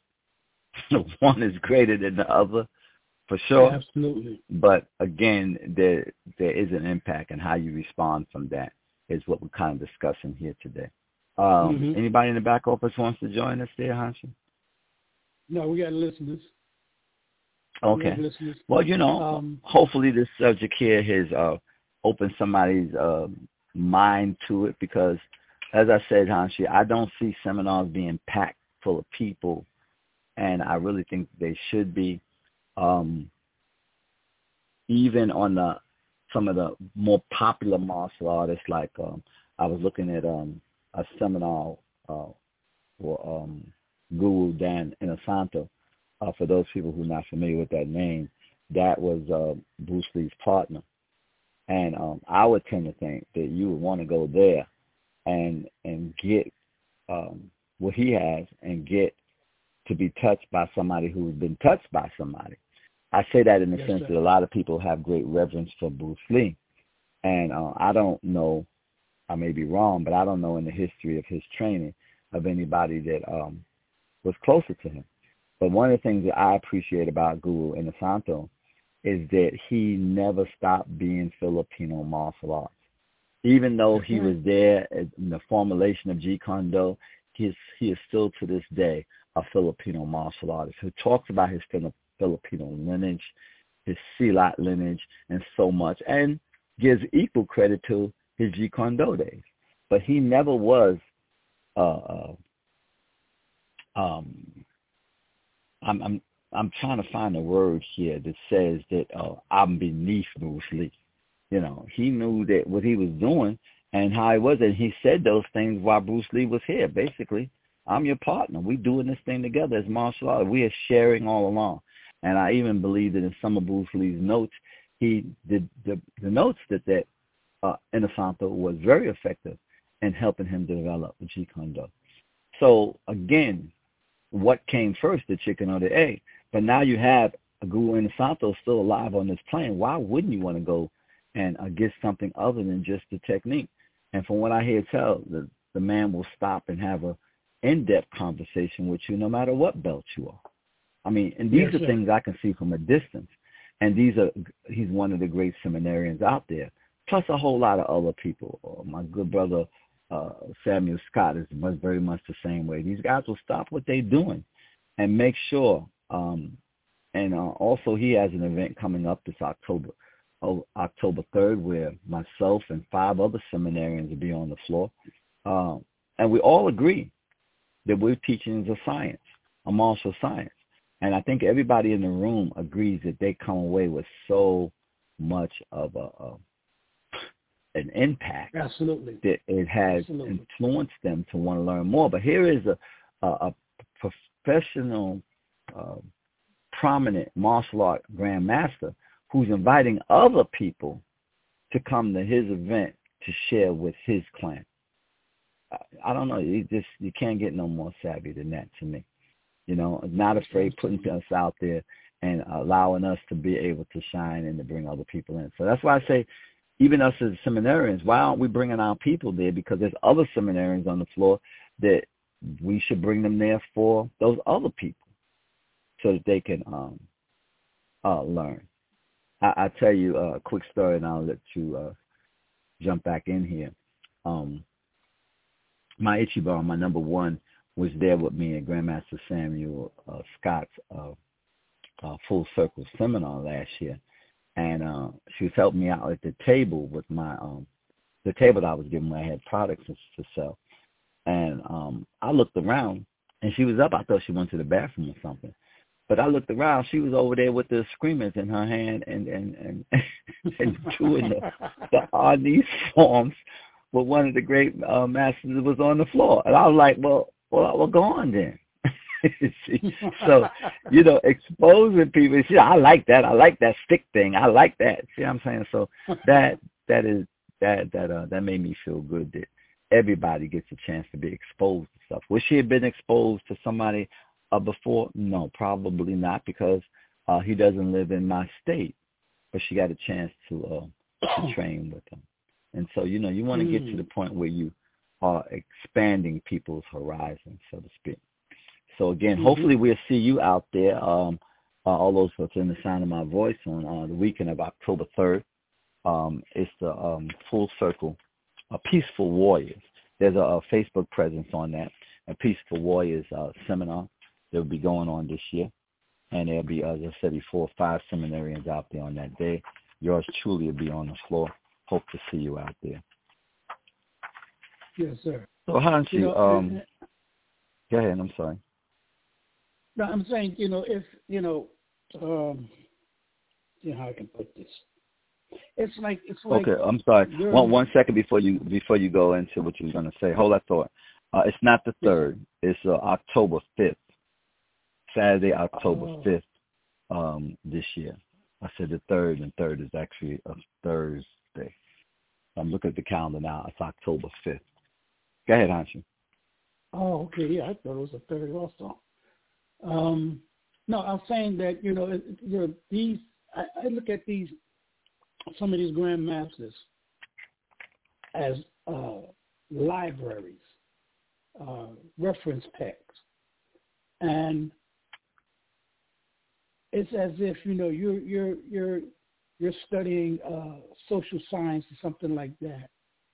One is greater than the other, for sure. Absolutely. But again, there there is an impact, and how you respond from that is what we're kind of discussing here today. Um, mm-hmm. Anybody in the back office wants to join us there, Hanshi? No, we got listeners. Okay. We listeners. Well, you know, um, hopefully this subject here has uh, opened somebody's uh, mind to it because, as I said, Hanshi, I don't see seminars being packed full of people, and I really think they should be. um, even on the some of the more popular martial artists, like um, I was looking at um, a seminar uh, for um, Guru Dan Inosanto. Uh, for those people who are not familiar with that name, that was uh, Bruce Lee's partner. And um, I would tend to think that you would want to go there and and get um, what he has and get to be touched by somebody who's been touched by somebody. I say that in the yes, sense sir. that a lot of people have great reverence for Bruce Lee. And uh, I don't know, I may be wrong, but I don't know in the history of his training of anybody that um, was closer to him. But one of the things that I appreciate about Guru Inosanto is that he never stopped being Filipino martial arts. Even though he mm-hmm. was there in the formulation of Jeet Kune Do, he is, he is still to this day a Filipino martial artist who talks about his Filipino lineage, his Silat lineage, and so much, and gives equal credit to his Jeet Kune Do days. But he never was, uh, uh, um, I'm, I'm, I'm trying to find a word here that says that uh, I'm beneath Bruce Lee. You know, he knew that what he was doing and how he was, and he said those things while Bruce Lee was here. Basically, I'm your partner. We doing this thing together as martial artists. We are sharing all along. And I even believe that in some of Bruce Lee's notes, he did the, the notes that that uh, Inosanto was very effective in helping him develop the Jeet Kune Do. So again, what came first, the chicken or the egg? But now you have a Guru Inosanto still alive on this plane. Why wouldn't you want to go and uh, get something other than just the technique? And from what I hear tell, the, the man will stop and have a in-depth conversation with you no matter what belt you are. I mean, and these yes, are sir. things I can see from a distance. And these are, he's one of the great seminarians out there, plus a whole lot of other people. Uh, my good brother, uh, Samuel Scott, is much, very much the same way. These guys will stop what they're doing and make sure. Um, and uh, also he has an event coming up this October, oh, October third, where myself and five other seminarians will be on the floor. Um, and we all agree that we're teaching a science, a martial science. And I think everybody in the room agrees that they come away with so much of a, a an impact. Absolutely. That it has Absolutely. influenced them to want to learn more. But here is a, a, a professional, uh, prominent martial art grandmaster who's inviting other people to come to his event to share with his clan. I, I don't know. You just you can't get no more savvy than that to me. You know, not afraid putting us out there and allowing us to be able to shine and to bring other people in. So that's why I say, even us as seminarians, why aren't we bringing our people there? Because there's other seminarians on the floor that we should bring them there for those other people so that they can um, uh, learn. I, I tell you a quick story, and I'll let you uh, jump back in here. Um, my Ichiban, my number one, was there with me at Grandmaster Samuel uh, Scott's uh, uh, Full Circle seminar last year. And uh, she was helping me out at the table with my, um, the table that I was given where I had products to sell. And um, I looked around, and she was up. I thought she went to the bathroom or something. But I looked around. She was over there with the screamers in her hand and, and, and, and doing the, the Arnis forms with one of the great uh, masters that was on the floor. And I was like, well, well, well go on then. See? So, you know, exposing people. See, I like that. I like that stick thing. I like that. See what I'm saying? So that that is that that uh, that made me feel good that everybody gets a chance to be exposed to stuff. Would she have been exposed to somebody uh, before? No, probably not, because uh, he doesn't live in my state. But she got a chance to, uh, to train with him. And so, you know, you want to mm. get to the point where you are expanding people's horizons, so to speak. So, again, mm-hmm. hopefully we'll see you out there, um, uh, all those folks in the sound of my voice, on uh, the weekend of October third. Um, it's the um, Full Circle, uh, Peaceful Warriors. There's a, a Facebook presence on that, a Peaceful Warriors uh, seminar that will be going on this year. And there'll be, as I said before, five seminarians out there on that day. Yours truly will be on the floor. Hope to see you out there. Yes, sir. So, Hanshi, you know, um, go ahead. I'm sorry. No, I'm saying, you know, if, you know, um, you know how I can put this. It's like it's like. Okay, I'm sorry. One one second before you before you go into what you were going to say. Hold that thought. Uh, it's not the third. It's uh, October fifth. Saturday, October fifth. Um, this year. I said the third, and third is actually a Thursday. I'm looking at the calendar now. It's October fifth. Go ahead, Hanshi. Oh, okay. Yeah, I thought it was a third also. Um, no, I'm saying that, you know, it, you know these, I, I look at these, some of these grandmasters as uh, libraries, uh, reference texts. And it's as if, you know, you're, you're, you're, you're studying uh, social science or something like that.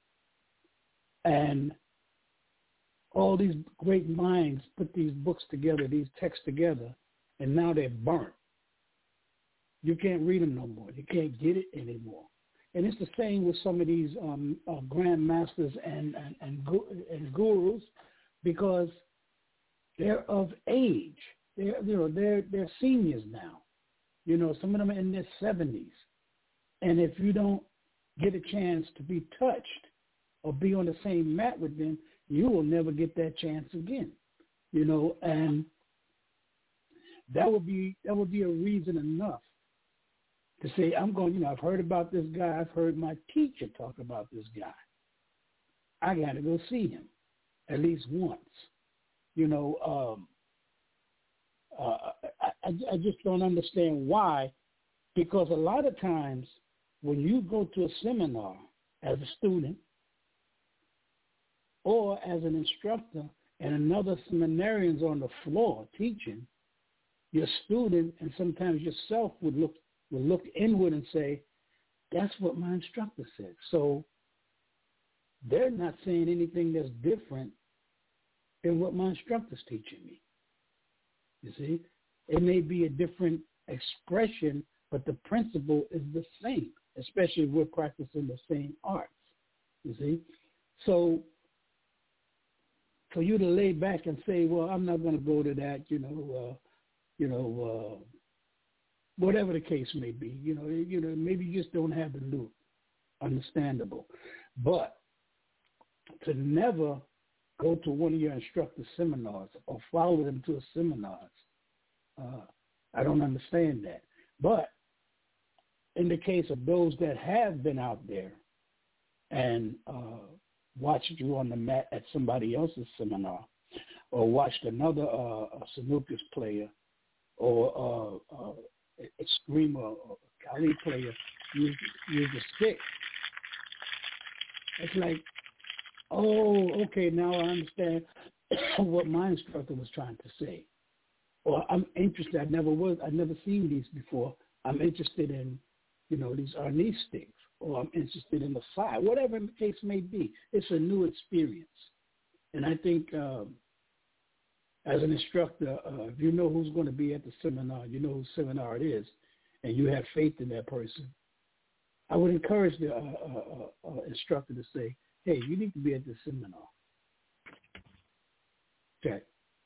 And all these great minds put these books together, these texts together, and now they're burnt. You can't read them no more. You can't get it anymore. And it's the same with some of these um, uh, grandmasters and, and, and, and gurus, because they're of age. They're, you know, they're, they're seniors now. You know, some of them are in their seventies. And if you don't get a chance to be touched or be on the same mat with them, you will never get that chance again. You know, and that would be that would be a reason enough to say, I'm going, you know, I've heard about this guy. I've heard my teacher talk about this guy. I got to go see him at least once. You know, um, uh, I, I just don't understand why, because a lot of times when you go to a seminar as a student or as an instructor and another seminarian's on the floor teaching, your student and sometimes yourself would look would look inward and say, that's what my instructor said. So they're not saying anything that's different than what my instructor's teaching me. You see? It may be a different expression, but the principle is the same, especially if we're practicing the same arts. You see? So for you to lay back and say, well, I'm not going to go to that, you know, uh, you know, uh, whatever the case may be, you know, you know, maybe you just don't have the loop. Understandable. But to never go to one of your instructor seminars or follow them to a seminars, uh, I don't understand that. But in the case of those that have been out there and uh, watched you on the mat at somebody else's seminar, or watched another uh, snooker player or uh, uh, a screamer or a Kali player use, use a stick, it's like, oh, okay, now I understand what my instructor was trying to say. Or I'm interested. I never was. I've never seen these before. I'm interested in, you know, these arnis sticks, or I'm interested in the fire. Whatever the case may be, it's a new experience. And I think um, as an instructor, uh, if you know who's going to be at the seminar, you know whose seminar it is, and you have faith in that person, I would encourage the uh, uh, uh, instructor to say, hey, you need to be at this seminar. Okay.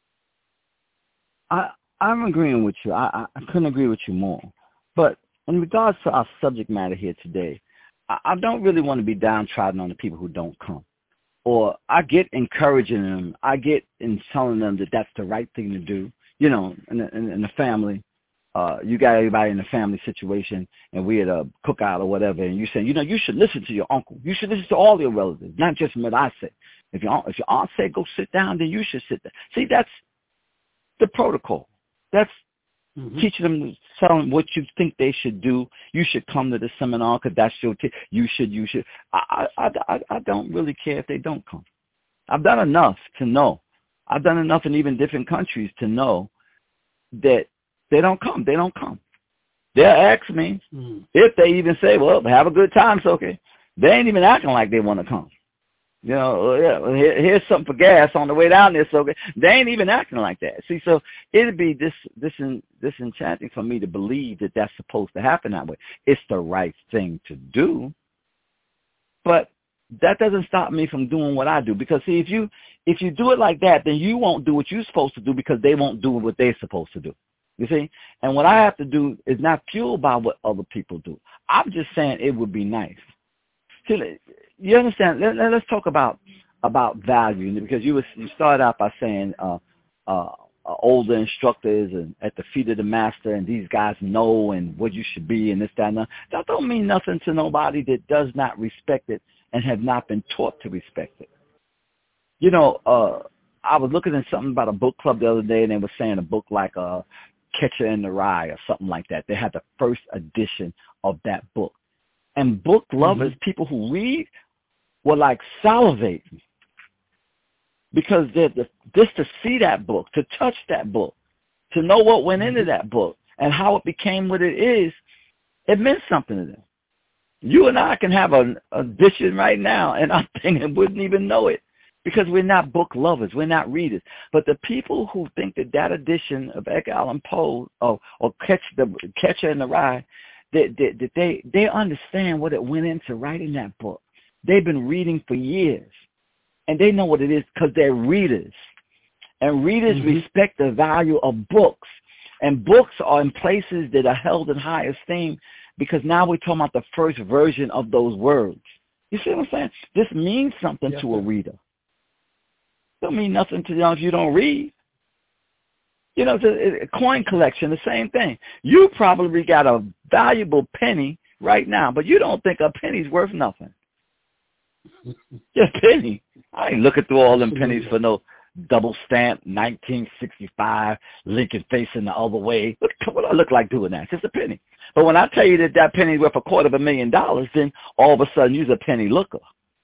I, I'm agreeing with you. I, I couldn't agree with you more. But in regards to our subject matter here today, I, I don't really want to be downtrodden on the people who don't come. Or I get encouraging them. I get in telling them that that's the right thing to do. You know, in the, in, in the family, uh, you got everybody in a family situation, and we at a cookout or whatever, and you say, you know, you should listen to your uncle. You should listen to all your relatives, not just what I say. If your, if your aunt said go sit down, then you should sit there. See, that's the protocol. That's mm-hmm. teaching them, telling them what you think they should do. You should come to the seminar because that's your t- you should, you should. I, I, I, I don't really care if they don't come. I've done enough to know. I've done enough in even different countries to know that they don't come. They don't come. They'll ask me mm-hmm. if they even say, well, have a good time, so okay. They ain't even acting like they want to come. You know, yeah, here, here's something for gas on the way down there. So they ain't even acting like that. See, so it'd be this, this, disenchanting for me to believe that that's supposed to happen that way. It's the right thing to do, but that doesn't stop me from doing what I do. Because see, if you if you do it like that, then you won't do what you're supposed to do because they won't do what they're supposed to do. You see? And what I have to do is not fueled by what other people do. I'm just saying it would be nice. See, you understand? Let, let's talk about about value, because you was, you started out by saying uh, uh, older instructors and at the feet of the master, and these guys know and what you should be and this, that, and that. That don't mean nothing to nobody that does not respect it and have not been taught to respect it. You know, uh, I was looking at something about a book club the other day, and they were saying a book like uh, Catcher in the Rye or something like that. They had the first edition of that book. And book lovers, mm-hmm. people who read, were like salivating, because they're the, just to see that book, to touch that book, to know what went into that book and how it became what it is, it meant something to them. You and I can have an edition right now, and I'm thinking wouldn't even know it, because we're not book lovers, we're not readers. But the people who think that that edition of Edgar Allan Poe or, or Catch the Catcher in the Rye, that they, they, they, they understand what it went into writing that book. They've been reading for years, and they know what it is because they're readers. And readers mm-hmm. respect the value of books. And books are in places that are held in high esteem, because now we're talking about the first version of those words. You see what I'm saying? This means something yeah, to a reader. Don't mean nothing to them if you don't read. You know, a coin collection, the same thing. You probably got a valuable penny right now, but you don't think a penny's worth nothing. Just a penny. I ain't looking through all them pennies for no double stamp nineteen sixty-five Lincoln facing the other way. Look what I look like doing that. It's just a penny. But when I tell you that that penny's worth a quarter of a million dollars, then all of a sudden you're a penny looker.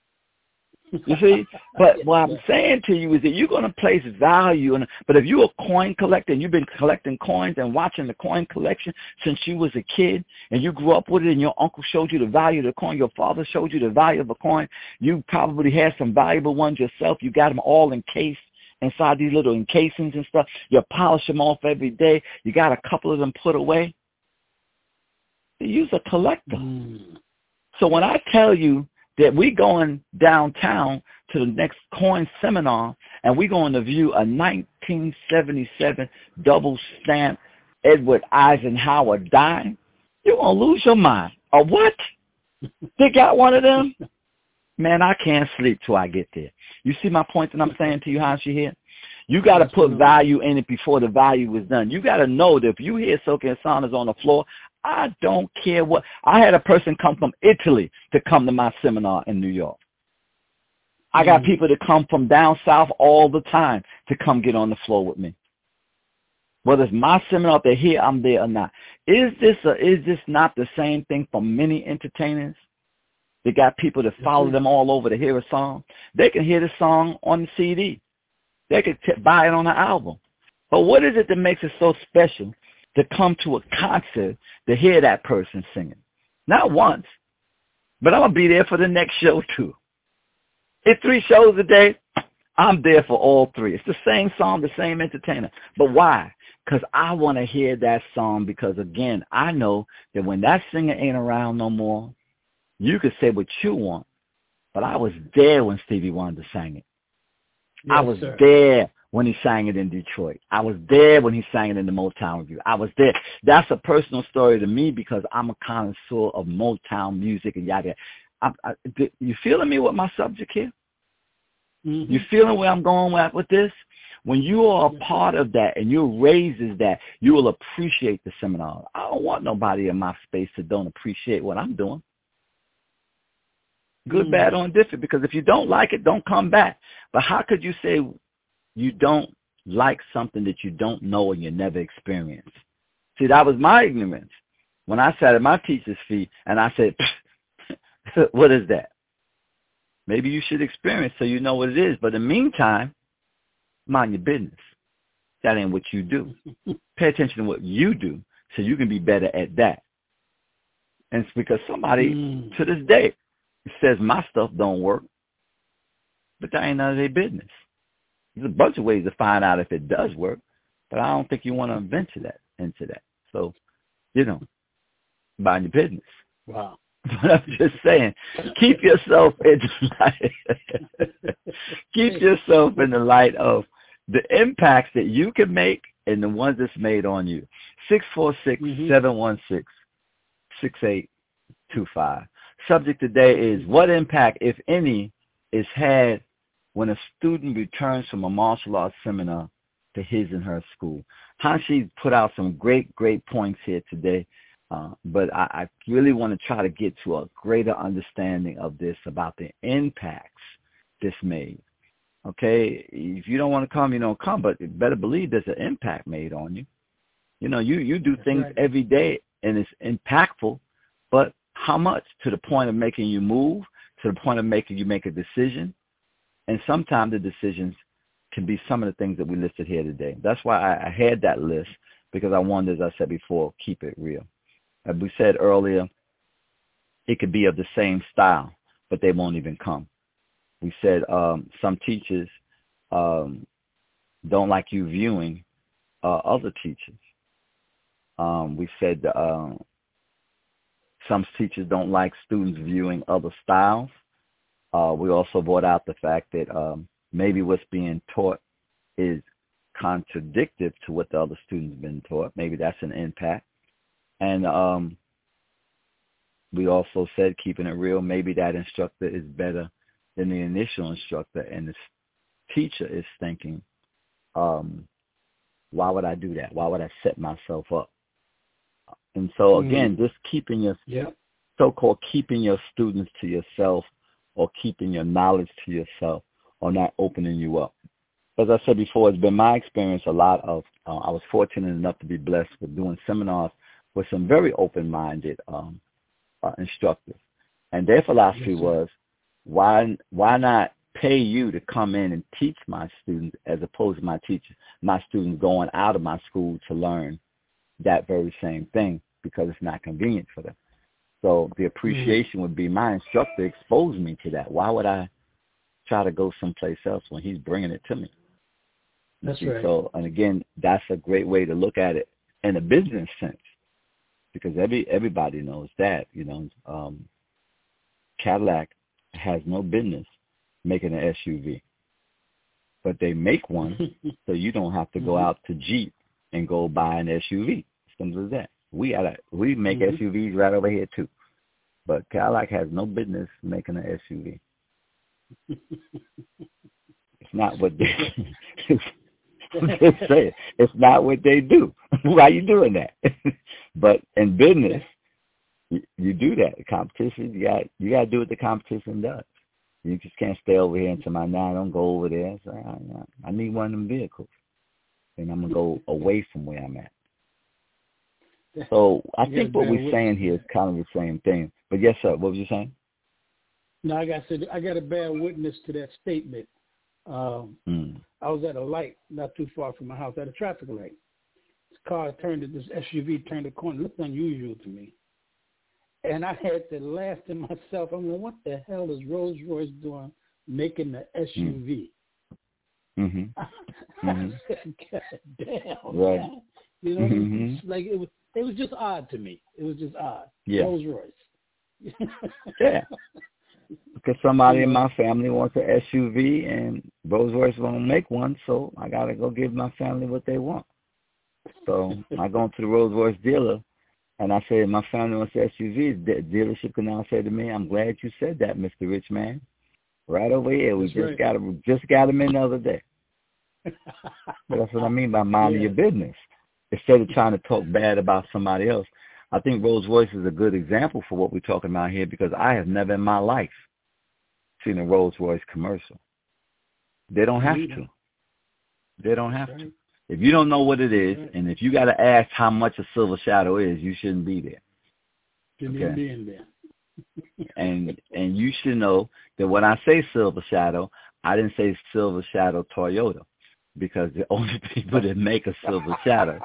You see? But what I'm saying to you is that you're going to place value in, but if you're a coin collector and you've been collecting coins and watching the coin collection since you was a kid, and you grew up with it, and your uncle showed you the value of the coin, your father showed you the value of a coin, you probably had some valuable ones yourself, you got them all encased inside these little encasings and stuff, you polish them off every day, you got a couple of them put away. You're a collector. Mm. So when I tell you that we going downtown to the next coin seminar, and we're going to view a nineteen seventy-seven double stamp Edward Eisenhower dime, you're going to lose your mind. A what? They got one of them? Man, I can't sleep till I get there. You see my point that I'm saying to you, Hanshi, here? You got to put value in it before the value is done. You got to know that if you hear Soka Hassan is on the floor, I don't care what. I had a person come from Italy to come to my seminar in New York. I got mm. people that come from down south all the time to come get on the floor with me. Whether it's my seminar, if they're here, I'm there or not. Is this a, is this not the same thing for many entertainers? They got people that follow mm-hmm. them all over to hear a song. They can hear the song on the C D. They could t- buy it on an album. But what is it that makes it so special to come to a concert to hear that person singing? Not once, but I'm going to be there for the next show too. It's three shows a day. I'm there for all three. It's the same song, the same entertainer. But why? Because I want to hear that song, because, again, I know that when that singer ain't around no more, you could say what you want, but I was there when Stevie Wonder sang it. Yes, I was sir. there when he sang it in Detroit. I was there when he sang it in the Motown Review. I was there. That's a personal story to me, because I'm a connoisseur of Motown music and yada yada. I, I, you feeling me with my subject here? Mm-hmm. You feeling where I'm going with, with this? When you are a part of that and you're raised as that, you will appreciate the seminar. I don't want nobody in my space that don't appreciate what I'm doing. Good, mm. bad, or indifferent, because if you don't like it, don't come back. But how could you say you don't like something that you don't know and you never experienced? See, that was my ignorance. When I sat at my teacher's feet and I said, what is that? Maybe you should experience so you know what it is. But in the meantime, mind your business. That ain't what you do. Pay attention to what you do so you can be better at that. And it's because somebody, mm. to this day, says my stuff don't work, but that ain't none of their business. There's a bunch of ways to find out if it does work, but I don't think you want to venture that into that. So, you know, mind your business. Wow. But I'm just saying, keep yourself in the light. Keep yourself in the light of the impacts that you can make and the ones that's made on you. six four six, seven one six, six eight two five. Subject today is what impact, if any, is had when a student returns from a martial arts seminar to his and her school. Hanshi put out some great, great points here today, uh, but I, I really want to try to get to a greater understanding of this, about the impacts this made. Okay, if you don't want to come, you don't come, but you better believe there's an impact made on you. You know, you, you do things right. every day, and it's impactful, but how much? To the point of making you move, to the point of making you make a decision, and sometimes the decisions can be some of the things that we listed here today. That's why I, I had that list, because I wanted, as I said before, keep it real. As we said earlier, it could be of the same style, but they won't even come. We said um, some teachers um, don't like you viewing uh, other teachers. Um, we said uh, some teachers don't like students viewing other styles. Uh, we also brought out the fact that um, maybe what's being taught is contradictory to what the other students have been taught. Maybe that's an impact. And um, we also said, keeping it real, maybe that instructor is better than the initial instructor, and the teacher is thinking, um, why would I do that? Why would I set myself up? And so, again, mm-hmm. just keeping your, yeah. so-called keeping your students to yourself, or keeping your knowledge to yourself, or not opening you up. As I said before, it's been my experience a lot of, uh, I was fortunate enough to be blessed with doing seminars with some very open-minded um, uh, instructors. And their philosophy yes, was, why why not pay you to come in and teach my students, as opposed to my teachers, my students going out of my school to learn that very same thing, because it's not convenient for them. So the appreciation mm-hmm. would be, my instructor exposed me to that. Why would I try to go someplace else when he's bringing it to me? That's right. So, and again, that's a great way to look at it in a business sense, because every everybody knows that, you know, um, Cadillac has no business making an S U V, but they make one so you don't have to go mm-hmm. out to Jeep and go buy an S U V. Simple as that. We gotta, we make mm-hmm. S U Vs right over here too, but Cadillac has no business making an S U V. It's not what they. Just say it. It's not what they do. Why are you doing that? But in business, you, you do that. The competition, you got you got to do what the competition does. You just can't stay over here and say, "No, nah, don't go over there." So I, I need one of them vehicles, and I'm gonna go away from where I'm at. So I think what we're saying here is kind of the same thing. But yes, sir. What was you saying? No, I got said I got to bear witness to that statement. Um, mm. I was at a light not too far from my house, at a traffic light. This car turned, this S U V turned the corner. It looked unusual to me. And I had to laugh to myself. I'm like, what the hell is Rolls-Royce doing making the S U V? Mm-hmm. I mm-hmm. said, God damn, right. man. You know, mm-hmm. like it was, it was just odd to me. It was just odd. Yeah. Rolls-Royce. Yeah. Because somebody in my family wants an S U V, and Rolls-Royce won't make one, so I got to go give my family what they want. So I go into the Rolls-Royce dealer, and I say, my family wants an S U V. The dealership can now say to me, I'm glad you said that, Mister Rich Man. Right over here. We that's just right. got we just got him in the other day. But that's what I mean by minding yeah. your business. Instead of trying to talk bad about somebody else. I think Rolls-Royce is a good example for what we're talking about here, because I have never in my life seen a Rolls-Royce commercial. They don't have to. They don't have to. If you don't know what it is, and if you got to ask how much a Silver Shadow is, you shouldn't be there. Shouldn't okay? be in there. and and you should know that when I say Silver Shadow, I didn't say Silver Shadow Toyota, because the only people that make a Silver Shadow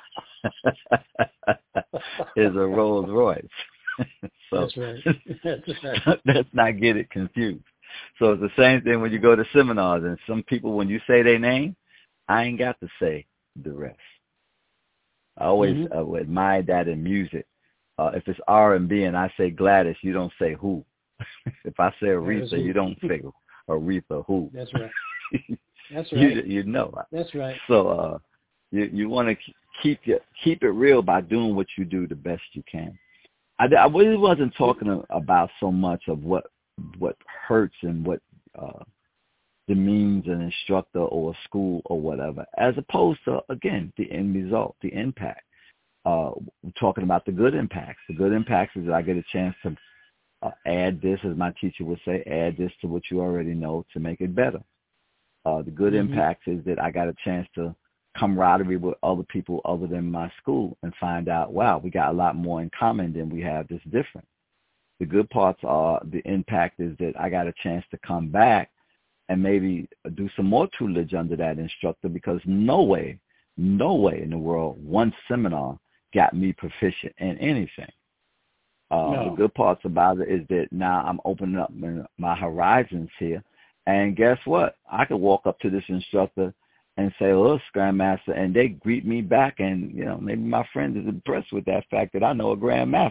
is a Rolls Royce. So that's right. That's right. Let's not get it confused. So it's the same thing when you go to seminars, and some people, when you say their name, I ain't got to say the rest. I always mm-hmm. uh, admire that in music. Uh, if it's R and B and I say Gladys, you don't say who. If I say Aretha, you don't say Aretha who. That's right. That's right. you, you know. That's right. So, uh, You you want to keep your, keep it real by doing what you do the best you can. I, I really wasn't talking about so much of what what hurts and what uh, demeans an instructor or a school or whatever, as opposed to, again, the end result, the impact. Uh, we're talking about the good impacts. The good impacts is that I get a chance to uh, add this, as my teacher would say, add this to what you already know to make it better. Uh, the good mm-hmm. impacts is that I got a chance to camaraderie with other people other than my school and find out, wow, we got a lot more in common than we have that's different. The good parts are the impact is that I got a chance to come back and maybe do some more tutelage under that instructor, because no way, no way in the world one seminar got me proficient in anything. Uh, no. The good parts about it is that now I'm opening up my horizons here. And guess what? I could walk up to this instructor and say, "Oh, Grandmaster," and they greet me back. And, you know, maybe my friend is impressed with that fact that I know a Grandmaster.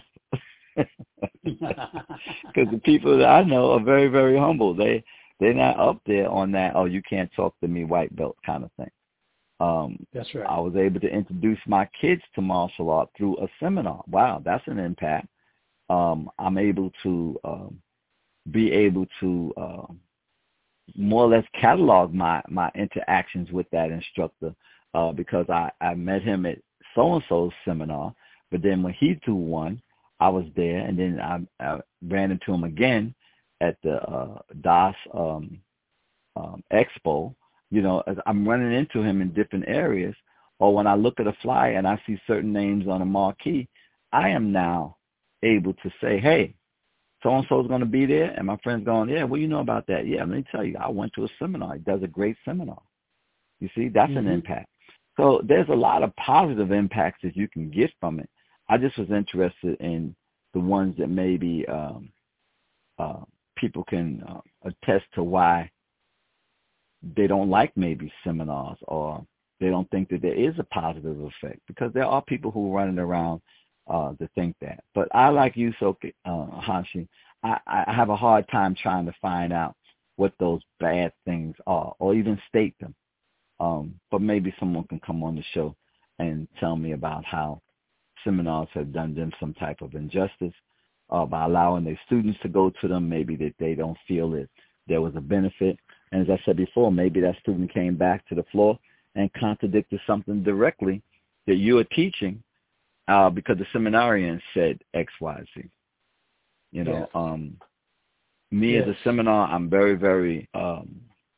Because the people that I know are very, very humble. They, they're not up there on that, "Oh, you can't talk to me, white belt" kind of thing. Um, That's right. I was able to introduce my kids to martial art through a seminar. Wow, that's an impact. Um, I'm able to um, be able to uh, more or less catalog my, my interactions with that instructor uh, because I, I met him at so-and-so's seminar, but then when he threw one, I was there, and then I, I ran into him again at the uh, D A S um, um, Expo. You know, as I'm running into him in different areas, or when I look at a flyer and I see certain names on a marquee, I am now able to say, "Hey, so-and-so is going to be there," and my friend's going, "Yeah, well, you know about that?" "Yeah, let me tell you, I went to a seminar. He does a great seminar." You see, that's mm-hmm. an impact. So there's a lot of positive impacts that you can get from it. I just was interested in the ones that maybe um, uh, people can uh, attest to why they don't like maybe seminars, or they don't think that there is a positive effect, because there are people who are running around uh, to think that. But I, like you, Soke, uh, Hanshi, I, I have a hard time trying to find out what those bad things are, or even state them. Um, but maybe someone can come on the show and tell me about how seminars have done them some type of injustice uh, by allowing their students to go to them, maybe that they don't feel that there was a benefit. And as I said before, maybe that student came back to the floor and contradicted something directly that you are teaching uh, because the seminarian said X, Y, Z. You know, yes. um, me yes. as a seminar, I'm very, very um,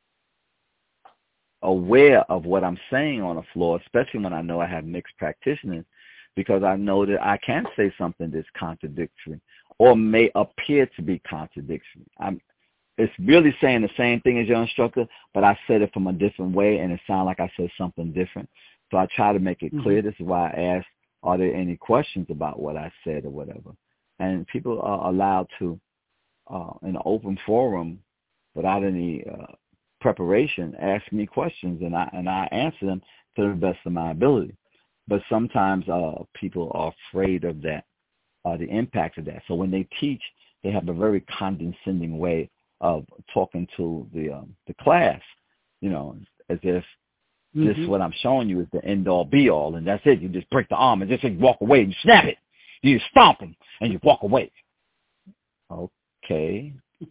aware of what I'm saying on the floor, especially when I know I have mixed practitioners, because I know that I can say something that's contradictory or may appear to be contradictory. I'm, it's really saying the same thing as your instructor, but I said it from a different way, and it sounded like I said something different. So I try to make it clear. Mm-hmm. This is why I asked, are there any questions about what I said or whatever? And people are allowed to, uh, in an open forum, without any uh, preparation, ask me questions, and I and I answer them to the best of my ability. But sometimes uh, people are afraid of that, uh, the impact of that. So when they teach, they have a very condescending way of talking to the um, the class, you know, as if mm-hmm. this what I'm showing you is the end all be all, and that's it. You just break the arm and just you walk away and you snap it. You stomp him and you walk away. Okay.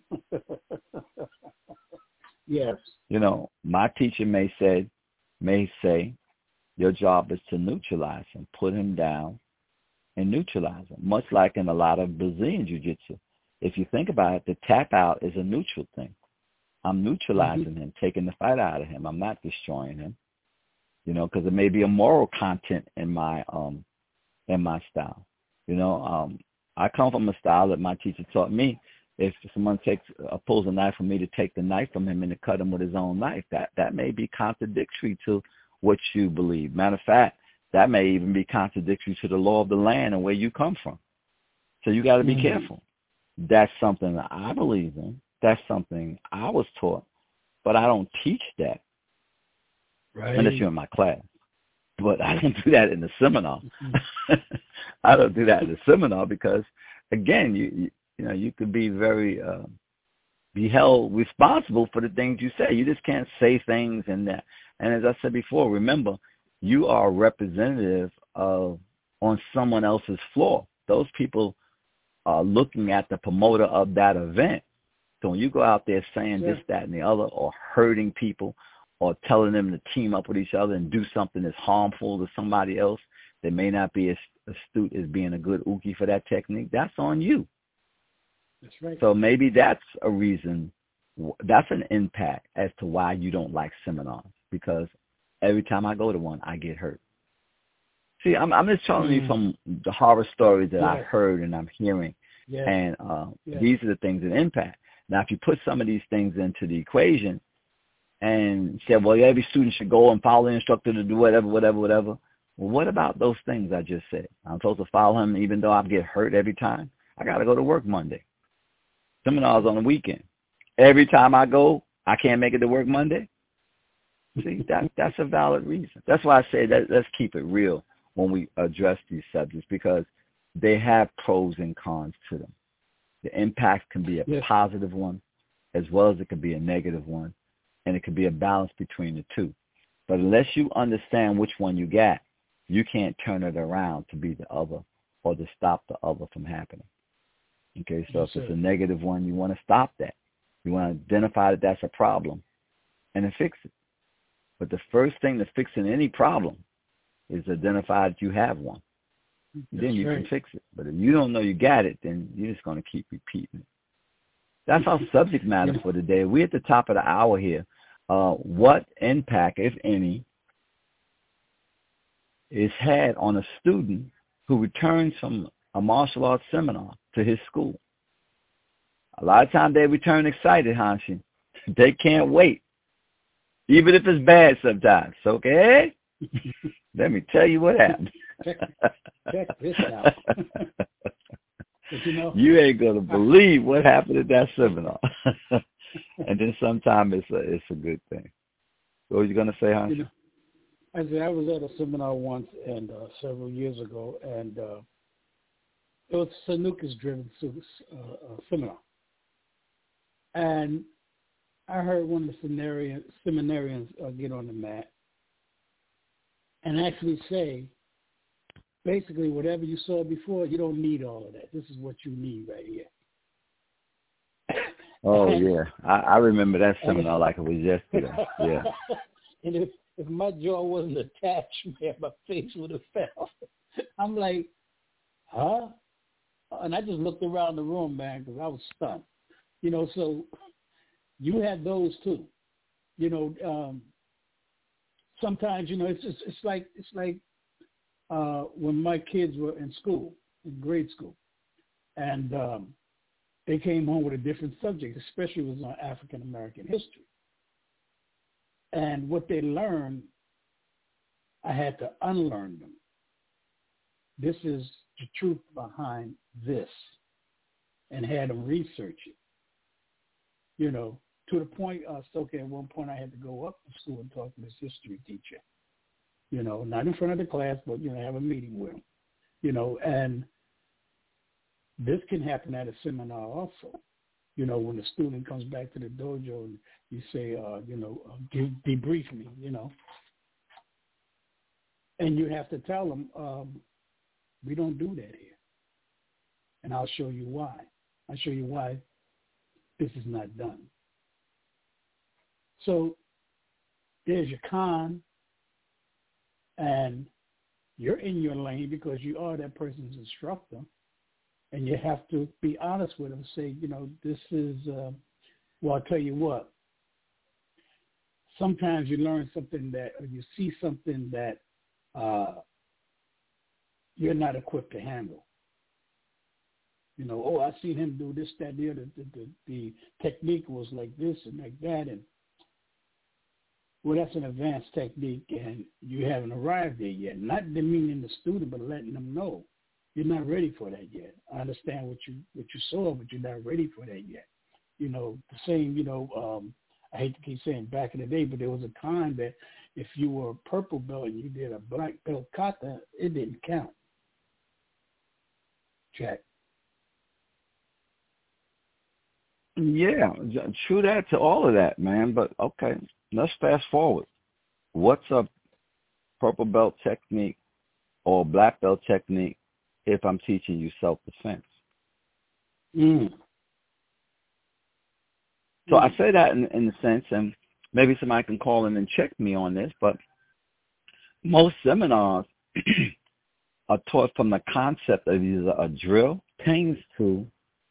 Yes. You know, my teacher may say, may say, your job is to neutralize him, put him down, and neutralize him. Much like in a lot of Brazilian jiu-jitsu. If you think about it, the tap out is a neutral thing. I'm neutralizing mm-hmm. him, taking the fight out of him. I'm not destroying him. You know, because there may be a moral content in my um in my style. You know, um, I come from a style that my teacher taught me. If someone takes uh, pulls a knife from me to take the knife from him and to cut him with his own knife, that that may be contradictory to what you believe. Matter of fact, that may even be contradictory to the law of the land and where you come from. So you got to be mm-hmm. careful. That's something that I believe in. That's something I was taught, but I don't teach that right. unless you're in my class. But I don't do that in the seminar. Mm-hmm. I don't do that in the seminar because, again, you you, you know you could be very uh, be held responsible for the things you say. You just can't say things and that. And as I said before, remember, you are a representative of on someone else's floor. Those people are looking at the promoter of that event. So when you go out there saying sure. this, that, and the other, or hurting people, or telling them to team up with each other and do something that's harmful to somebody else that may not be as astute as being a good uke for that technique, that's on you. That's right. So maybe that's a reason, that's an impact as to why you don't like seminars, because every time I go to one, I get hurt. See, I'm, I'm just telling mm. you from the horror stories that yeah. I've heard and I'm hearing, yeah. and uh, yeah. these are the things that impact. Now, if you put some of these things into the equation and say, well, every student should go and follow the instructor to do whatever, whatever, whatever, well, what about those things I just said? I'm supposed to follow him even though I get hurt every time? I got to go to work Monday. Seminars on the weekend. Every time I go, I can't make it to work Monday? See, that, that's a valid reason. That's why I say that let's keep it real when we address these subjects, because they have pros and cons to them. The impact can be a yes. positive one as well as it can be a negative one, and it can be a balance between the two. But unless you understand which one you got, you can't turn it around to be the other or to stop the other from happening. Okay, so yes, if it's a negative one, you want to stop that. You want to identify that that's a problem and then fix it. But the first thing to fixing any problem is identify that you have one. That's then you right. can fix it. But if you don't know you got it, then you're just going to keep repeating it. That's our subject matter yeah. for today. We're at the top of the hour here. Uh, what impact, if any, is had on a student who returns from a martial arts seminar to his school? A lot of times they return excited, Hanshi. They can't wait, even if it's bad sometimes. Okay? Let me tell you what happened. Check, check this out. you, know, you ain't gonna believe what happened at that seminar. And then sometimes it's a it's a good thing. What were you gonna say, Hanshi? You know, I said I was at a seminar once and uh, several years ago, and uh, it was a Sanukas-driven uh, uh, seminar, and I heard one of the seminarians, seminarians uh, get on the mat and actually say, basically, whatever you saw before, you don't need all of that. This is what you need right here. Oh, and, yeah. I, I remember that seminar like it was yesterday. Yeah. And if, if my jaw wasn't attached, man, my face would have fell. I'm like, huh? And I just looked around the room, man, because I was stunned. You know, so you have those too. You know, um, sometimes, you know, it's just, it's like it's like uh, when my kids were in school, in grade school, and um, they came home with a different subject, especially was on African American history. And what they learned, I had to unlearn them. This is the truth behind this, and had them research it. You know, to the point, uh, Stoker, at one point I had to go up to school and talk to this history teacher. You know, not in front of the class, but, you know, have a meeting with him. You know, and this can happen at a seminar also. You know, when the student comes back to the dojo and you say, uh, you know, uh, de- debrief me, you know. And you have to tell them, um, we don't do that here. And I'll show you why. I'll show you why this is not done. So there's your con, and you're in your lane because you are that person's instructor, and you have to be honest with them. Say, you know, this is, uh, well, I'll tell you what. Sometimes you learn something that, or you see something that uh, you're not equipped to handle. You know, oh, I seen him do this, that, the other. The, the, the technique was like this and like that, and well, that's an advanced technique, and you haven't arrived there yet. Not demeaning the student, but letting them know you're not ready for that yet. I understand what you what you saw, but you're not ready for that yet. You know, the same. You know, um, I hate to keep saying back in the day, but there was a time that if you were a purple belt and you did a black belt kata, it didn't count. Check. Yeah, true that to all of that, man. But okay, let's fast forward. What's a purple belt technique or black belt technique if I'm teaching you self-defense. Mm. So I say that in, in the sense, and maybe somebody can call in and check me on this, but most seminars are taught from the concept of either a drill pertains to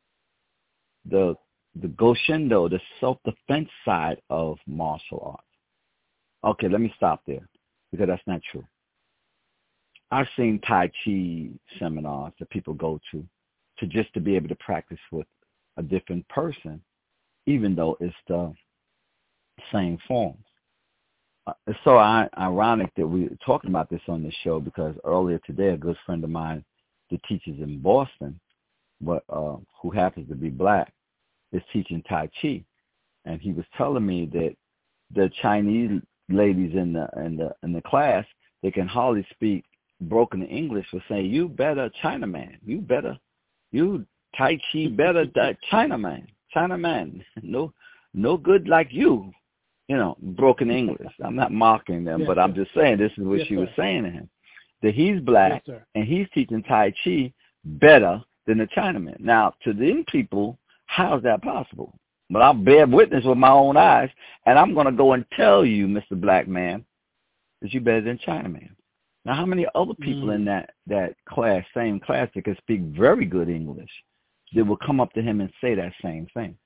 the the Goshindo, the self-defense side of martial arts. Okay, let me stop there because that's not true. I've seen Tai Chi seminars that people go to to just to be able to practice with a different person, even though it's the same forms. Uh, it's so I- ironic that we're talking about this on this show because earlier today a good friend of mine that teaches in Boston, but uh, who happens to be black, is teaching Tai Chi, and he was telling me that the Chinese ladies in the in the in the class, they can hardly speak broken English, were saying, "You better Chinaman, you better, you Tai Chi better Chinaman, Chinaman, no no good like you." You know, broken English. I'm not mocking them, yes, but I'm just saying this is what yes, she sir. was saying to him. That he's black yes, and he's teaching Tai Chi better than the Chinaman. Now, to them people, how is that possible? But I'll bear witness with my own eyes, and I'm going to go and tell you, Mister Black Man, that you're better than Chinaman. Now, how many other people mm. in that, that class, same class, that can speak very good English, that will come up to him and say that same thing?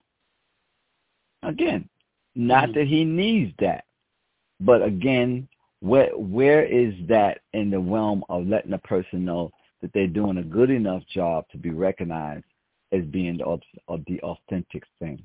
Again, not that he needs that, but again, where where is that in the realm of letting a person know that they're doing a good enough job to be recognized as being the, of the authentic thing?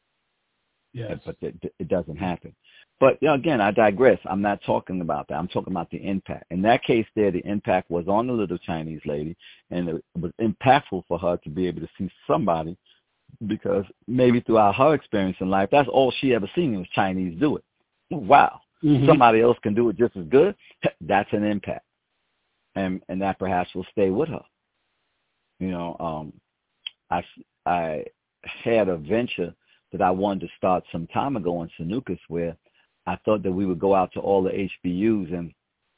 Yes. But it, it doesn't happen. But you know, again, I digress. I'm not talking about that. I'm talking about the impact. In that case there, the impact was on the little Chinese lady, and it was impactful for her to be able to see somebody, because maybe throughout her experience in life, that's all she ever seen was Chinese do it. Wow. Mm-hmm. Somebody else can do it just as good. That's an impact. And and that perhaps will stay with her. You know, um, I, I had a venture that I wanted to start some time ago in Sanucas where I thought that we would go out to all the H B Us and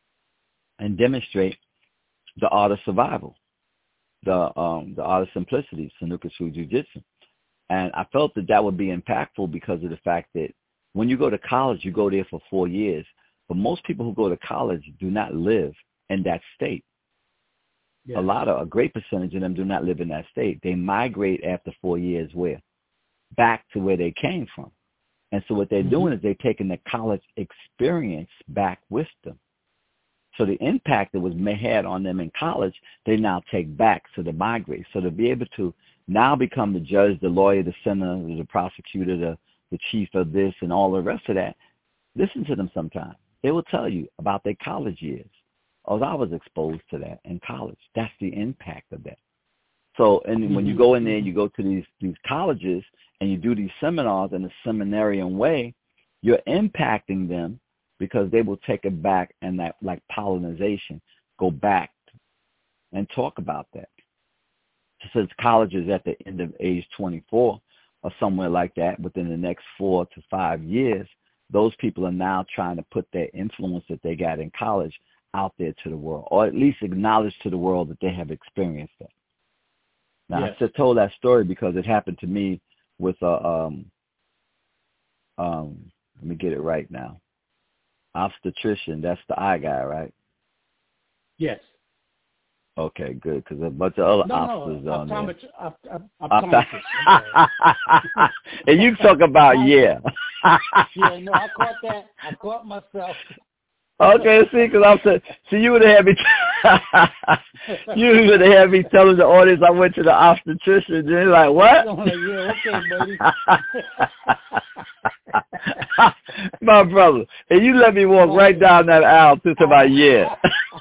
and demonstrate the art of survival, the um, the art of simplicity, Sanucas Jiu-Jitsu. And I felt that that would be impactful because of the fact that when you go to college, you go there for four years. But most people who go to college do not live in that state. Yes. A lot of, a great percentage of them do not live in that state. They migrate after four years where? Back to where they came from. And so what they're mm-hmm. doing is they're taking the college experience back with them. So the impact that was had on them in college, they now take back to the migrate. So to be able to now become the judge, the lawyer, the senator, the prosecutor, the, the chief of this, and all the rest of that, listen to them sometime. They will tell you about their college years. Oh, I was exposed to that in college. That's the impact of that. So and mm-hmm. when you go in there, you go to these, these colleges, and you do these seminars in a seminarian way, you're impacting them because they will take it back and that, like pollination, go back and talk about that. Since college is at the end of age twenty-four or somewhere like that, within the next four to five years, those people are now trying to put their influence that they got in college out there to the world, or at least acknowledge to the world that they have experienced that. Now, yes. I just told that story because it happened to me with a, um, um, let me get it right now, obstetrician. That's the eye guy, right? Yes. Okay, good, because a bunch of other no, officers no, on optomet- there. Opt- opt- optometrist. Opt- and you talk about yeah. yeah, no, I caught that. I caught myself. Okay, see, because I'm saying, see, you would have had me, you would have had me telling the audience I went to the obstetrician, and they're like, what? Yeah, okay, buddy. My brother, and you let me walk oh, right down that aisle to about yeah.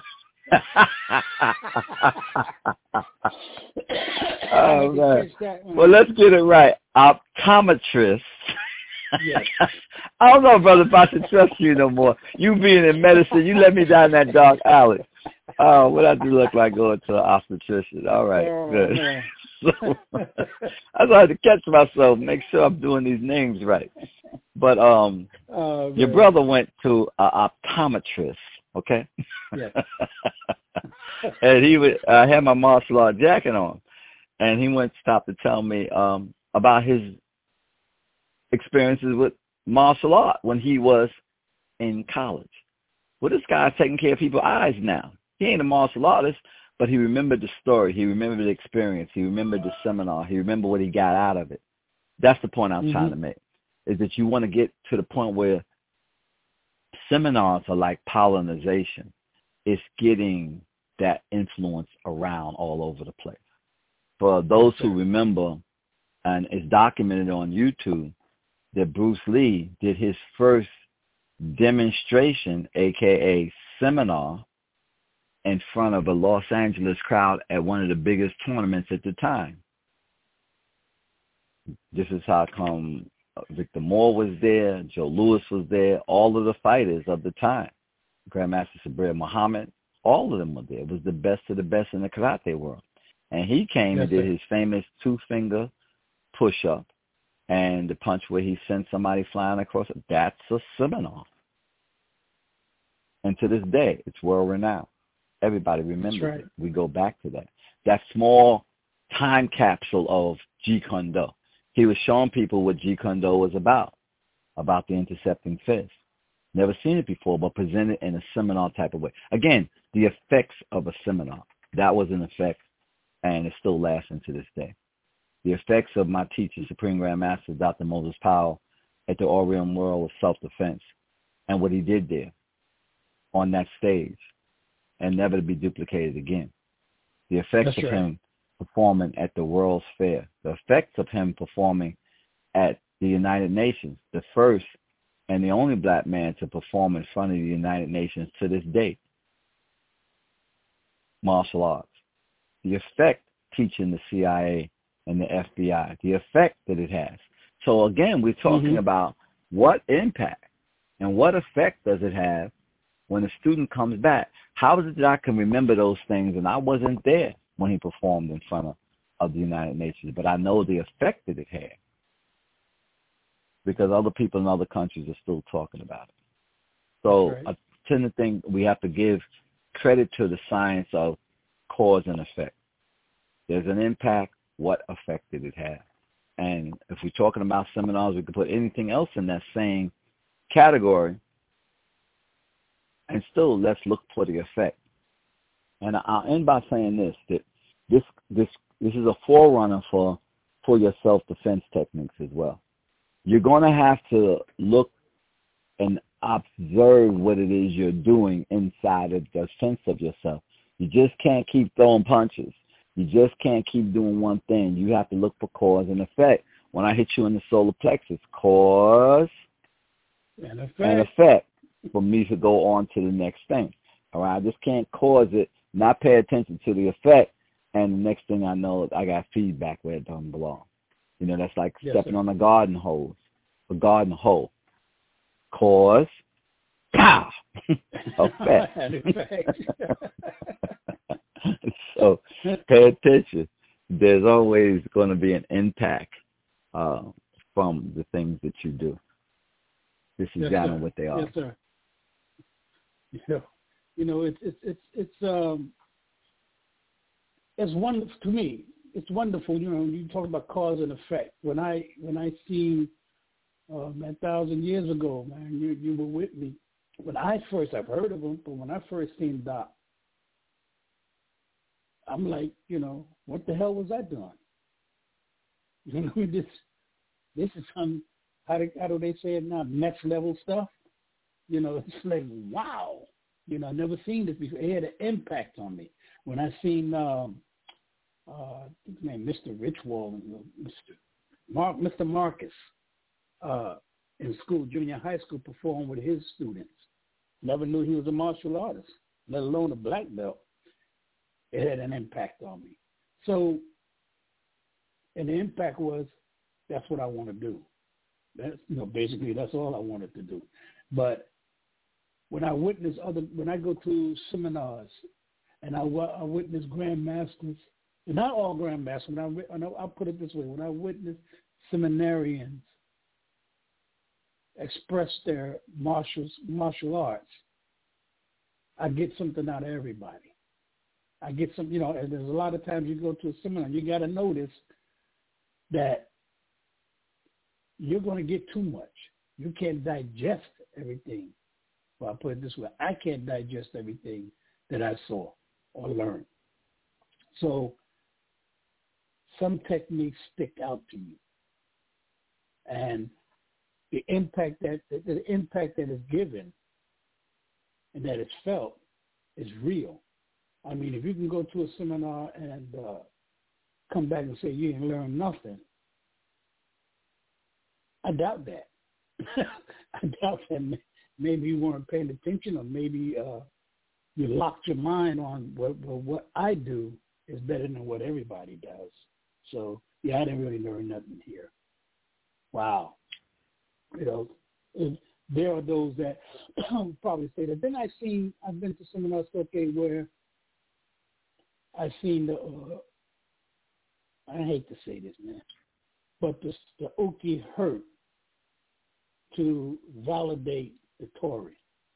Oh, man. Well, let's get it right. Optometrist. Yes. I don't know, brother, if I should trust you no more. You being in medicine, you let me down that dark alley. Oh, what I do look like going to an obstetrician. All right, oh, good. So, I had to catch myself, make sure I'm doing these names right. But um, oh, your brother went to an optometrist. Okay. Yes. And he would. I had my martial art jacket on, and he went stop to tell me um, about his experiences with martial art when he was in college. Well, this guy's taking care of people's eyes now. He ain't a martial artist, but he remembered the story. He remembered the experience. He remembered the seminar. He remembered what he got out of it. That's the point I'm mm-hmm. trying to make, is that you want to get to the point where seminars are like pollination. It's getting that influence around all over the place. For those who remember, and it's documented on YouTube, that Bruce Lee did his first demonstration, a k a seminar, in front of a Los Angeles crowd at one of the biggest tournaments at the time. This is how come Victor Moore was there, Joe Louis was there, all of the fighters of the time, Grandmaster Sabir Muhammad, all of them were there. It was the best of the best in the karate world. And he came yes, and did sir. his famous two-finger push-up and the punch where he sent somebody flying across it. That's a seminar. And to this day, it's world-renowned. Everybody remembers right. it. We go back to that. That small time capsule of Jeet Kune Do. He was showing people what Jeet Kune Do was about, about the intercepting fist. Never seen it before, but presented in a seminar type of way. Again, the effects of a seminar. That was an effect, and it's still lasting to this day. The effects of my teacher, Supreme Grand Master Doctor Moses Powell, at the Oriental World of Self-Defense, and what he did there on that stage, and never to be duplicated again. The effects That's of right. him performing at the World's Fair, the effects of him performing at the United Nations, the first and the only black man to perform in front of the United Nations to this day. Martial arts. The effect teaching the C I A and the F B I, the effect that it has. So again, we're talking mm-hmm. about what impact and what effect does it have when a student comes back. How is it that I can remember those things and I wasn't there when he performed in front of, of the United Nations, but I know the effect that it had because other people in other countries are still talking about it. So right. I tend to think we have to give credit to the science of cause and effect. There's an impact. What effect did it have? And if we're talking about seminars, we could put anything else in that same category. And still, let's look for the effect. And I'll end by saying this, that this this this is a forerunner for, for your self-defense techniques as well. You're going to have to look and observe what it is you're doing inside of the defense of yourself. You just can't keep throwing punches. You just can't keep doing one thing. You have to look for cause and effect. When I hit you in the solar plexus, cause and effect. and effect for me to go on to the next thing. All right, I just can't cause it, not pay attention to the effect, and the next thing I know, I got feedback where it doesn't belong. You know, that's like yes, stepping sir. on a garden hose, a garden hole. Cause, pow, effect. And effect. So pay attention. There's always going to be an impact uh, from the things that you do. Just examine yes, what they are. Yes, sir. You know, you know, it's it's it's it's um, it's wonderful to me. It's wonderful. You know, you talk about cause and effect. When I when I seen uh, man, a thousand years ago, man, you you were with me. When I first, I've heard of him, but when I first seen Doc, I'm like, you know, what the hell was I doing? You know, this this is some, how do, how do they say it now, next level stuff? You know, it's like, wow. You know, I've never seen this before. It had an impact on me. When I seen, um, uh, his name, Mister Richwald, Mister Mar- Mister Marcus, uh, in school, junior high school, perform with his students. Never knew he was a martial artist, let alone a black belt. It had an impact on me. So, and the impact was, that's what I want to do. That's, you know, basically that's all I wanted to do. But when I witness other, when I go to seminars and I, I witness grandmasters, and not all grandmasters, when I, I'll put it this way, when I witness seminarians express their martial, martial arts, I get something out of everybody. I get some, you know, and there's a lot of times you go to a seminar, you got to notice that you're going to get too much. You can't digest everything. Well, I'll put it this way. I can't digest everything that I saw or learned. So some techniques stick out to you. And the impact that the, the impact that is given and that is felt is real. I mean, if you can go to a seminar and uh, come back and say you didn't learn nothing, I doubt that. I doubt that maybe you weren't paying attention, or maybe uh, you locked your mind on what, well, what I do is better than what everybody does. So, yeah, I didn't really learn nothing here. Wow. You know, it, there are those that probably say that. Then I've seen, I've been to seminars, okay, where I've seen the, uh, I hate to say this, man, but the, the Okie hurt to validate the Tory.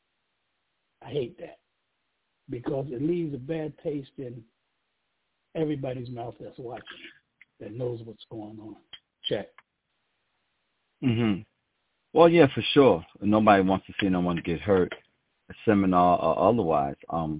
I hate that because it leaves a bad taste in everybody's mouth that's watching, that knows what's going on. Check. Mm-hmm. Well, yeah, for sure. Nobody wants to see no one get hurt, a seminar or otherwise. Um,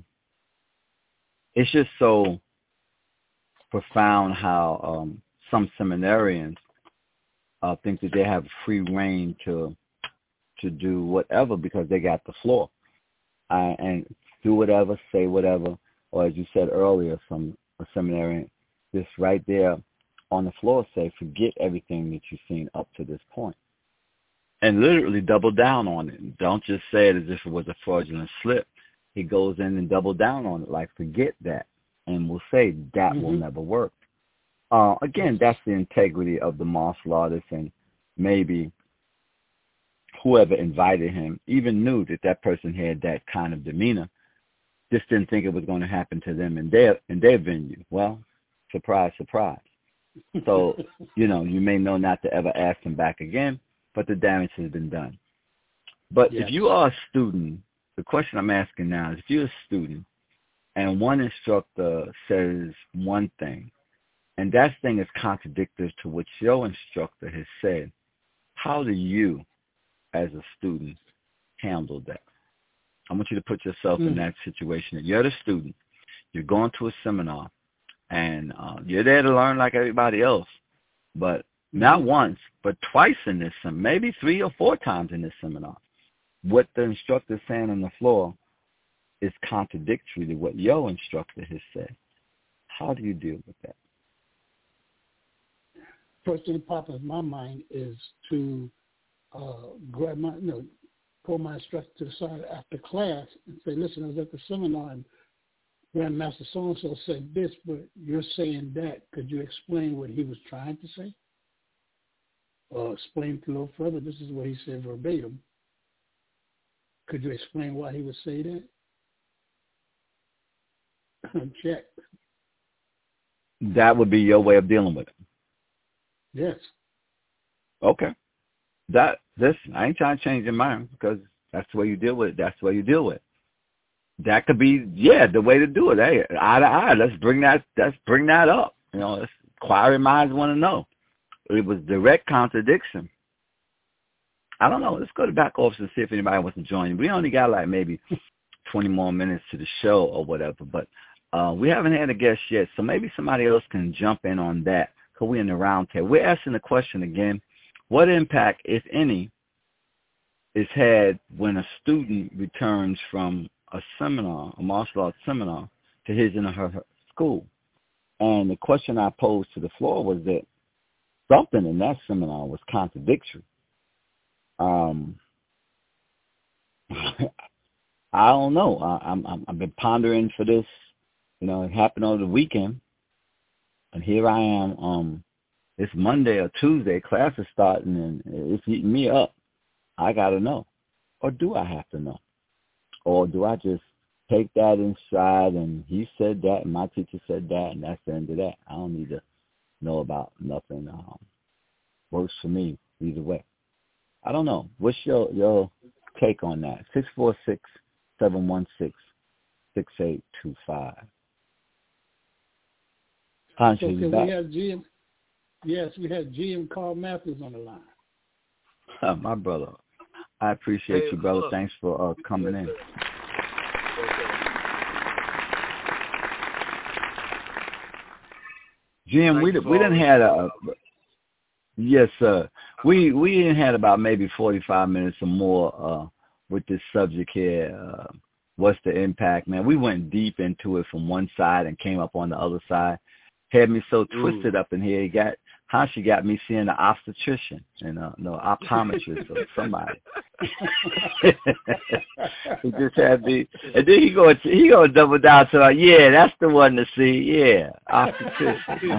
it's just so profound how um, some seminarians uh, think that they have free reign to to do whatever because they got the floor, uh, and do whatever, say whatever, or as you said earlier, some a seminarian just right there on the floor say, forget everything that you've seen up to this point. And literally double down on it. Don't just say it as if it was a fraudulent slip. He goes in and double down on it, like forget that, and will say that mm-hmm. will never work. Uh, again, that's the integrity of the martial artist, and maybe whoever invited him even knew that that person had that kind of demeanor, just didn't think it was going to happen to them in their in their venue. Well, surprise, surprise. So, you know, you may know not to ever ask him back again, but the damage has been done. But yes. If you are a student, the question I'm asking now is if you're a student and one instructor says one thing, and that thing is contradictory to what your instructor has said, how do you, as a student, handle that? I want you to put yourself mm. in that situation. You're the student. You're going to a seminar, and uh, you're there to learn like everybody else, but not once, but twice in this seminar, maybe three or four times in this seminar. What the instructor is saying on the floor is contradictory to what your instructor has said. How do you deal with that? First thing that pops in my mind is to uh, grab my, you know, pull my instructor to the side after class and say, listen, I was at the seminar and Grandmaster so-and-so said this, but you're saying that. Could you explain what he was trying to say? Or explain it a little further. This is what he said verbatim. Could you explain why he would say that? Check. That would be your way of dealing with it. Yes. Okay. That this I ain't trying to change your mind because that's the way you deal with it. That's the way you deal with it. That could be, yeah, the way to do it. Hey, eye to eye. Let's bring that. Let's bring that up. You know, let's, inquiring minds want to know. It was direct contradiction. I don't know. Let's go to the back office and see if anybody wants to join. We only got like maybe twenty more minutes to the show or whatever, but uh, we haven't had a guest yet, so maybe somebody else can jump in on that because we're in the round table. We're asking the question again, what impact, if any, is had when a student returns from a seminar, a martial arts seminar, to his and her, her school? And the question I posed to the floor was that something in that seminar was contradictory. Um, I don't know. I, I'm, I'm, I've been pondering for this. You know, it happened over the weekend, and here I am. Um, it's Monday or Tuesday. Class is starting, and it's eating me up. I gotta know, or do I have to know, or do I just take that in stride? And he said that, and my teacher said that, and that's the end of that. I don't need to know about nothing. Um, works for me either way. I don't know. What's your your take on that? Six four six seven one six six eight two five. Hanshi, so you can back? we have G M? Yes, we have G M Carl Matthews on the line. Uh, my brother. I appreciate hey, you, brother. look. Thanks for uh, coming yes, in. Sir. Jim, we we didn't had a yes, sir. We we didn't had about maybe forty-five minutes or more uh, with this subject here. Uh, what's the impact, man? We went deep into it from one side and came up on the other side. Had me so twisted Ooh. up in here. He got how she got me seeing the obstetrician and uh, no optometrist or somebody. He just had me, and then he go he go double down to like, yeah, that's the one to see, yeah, obstetrician.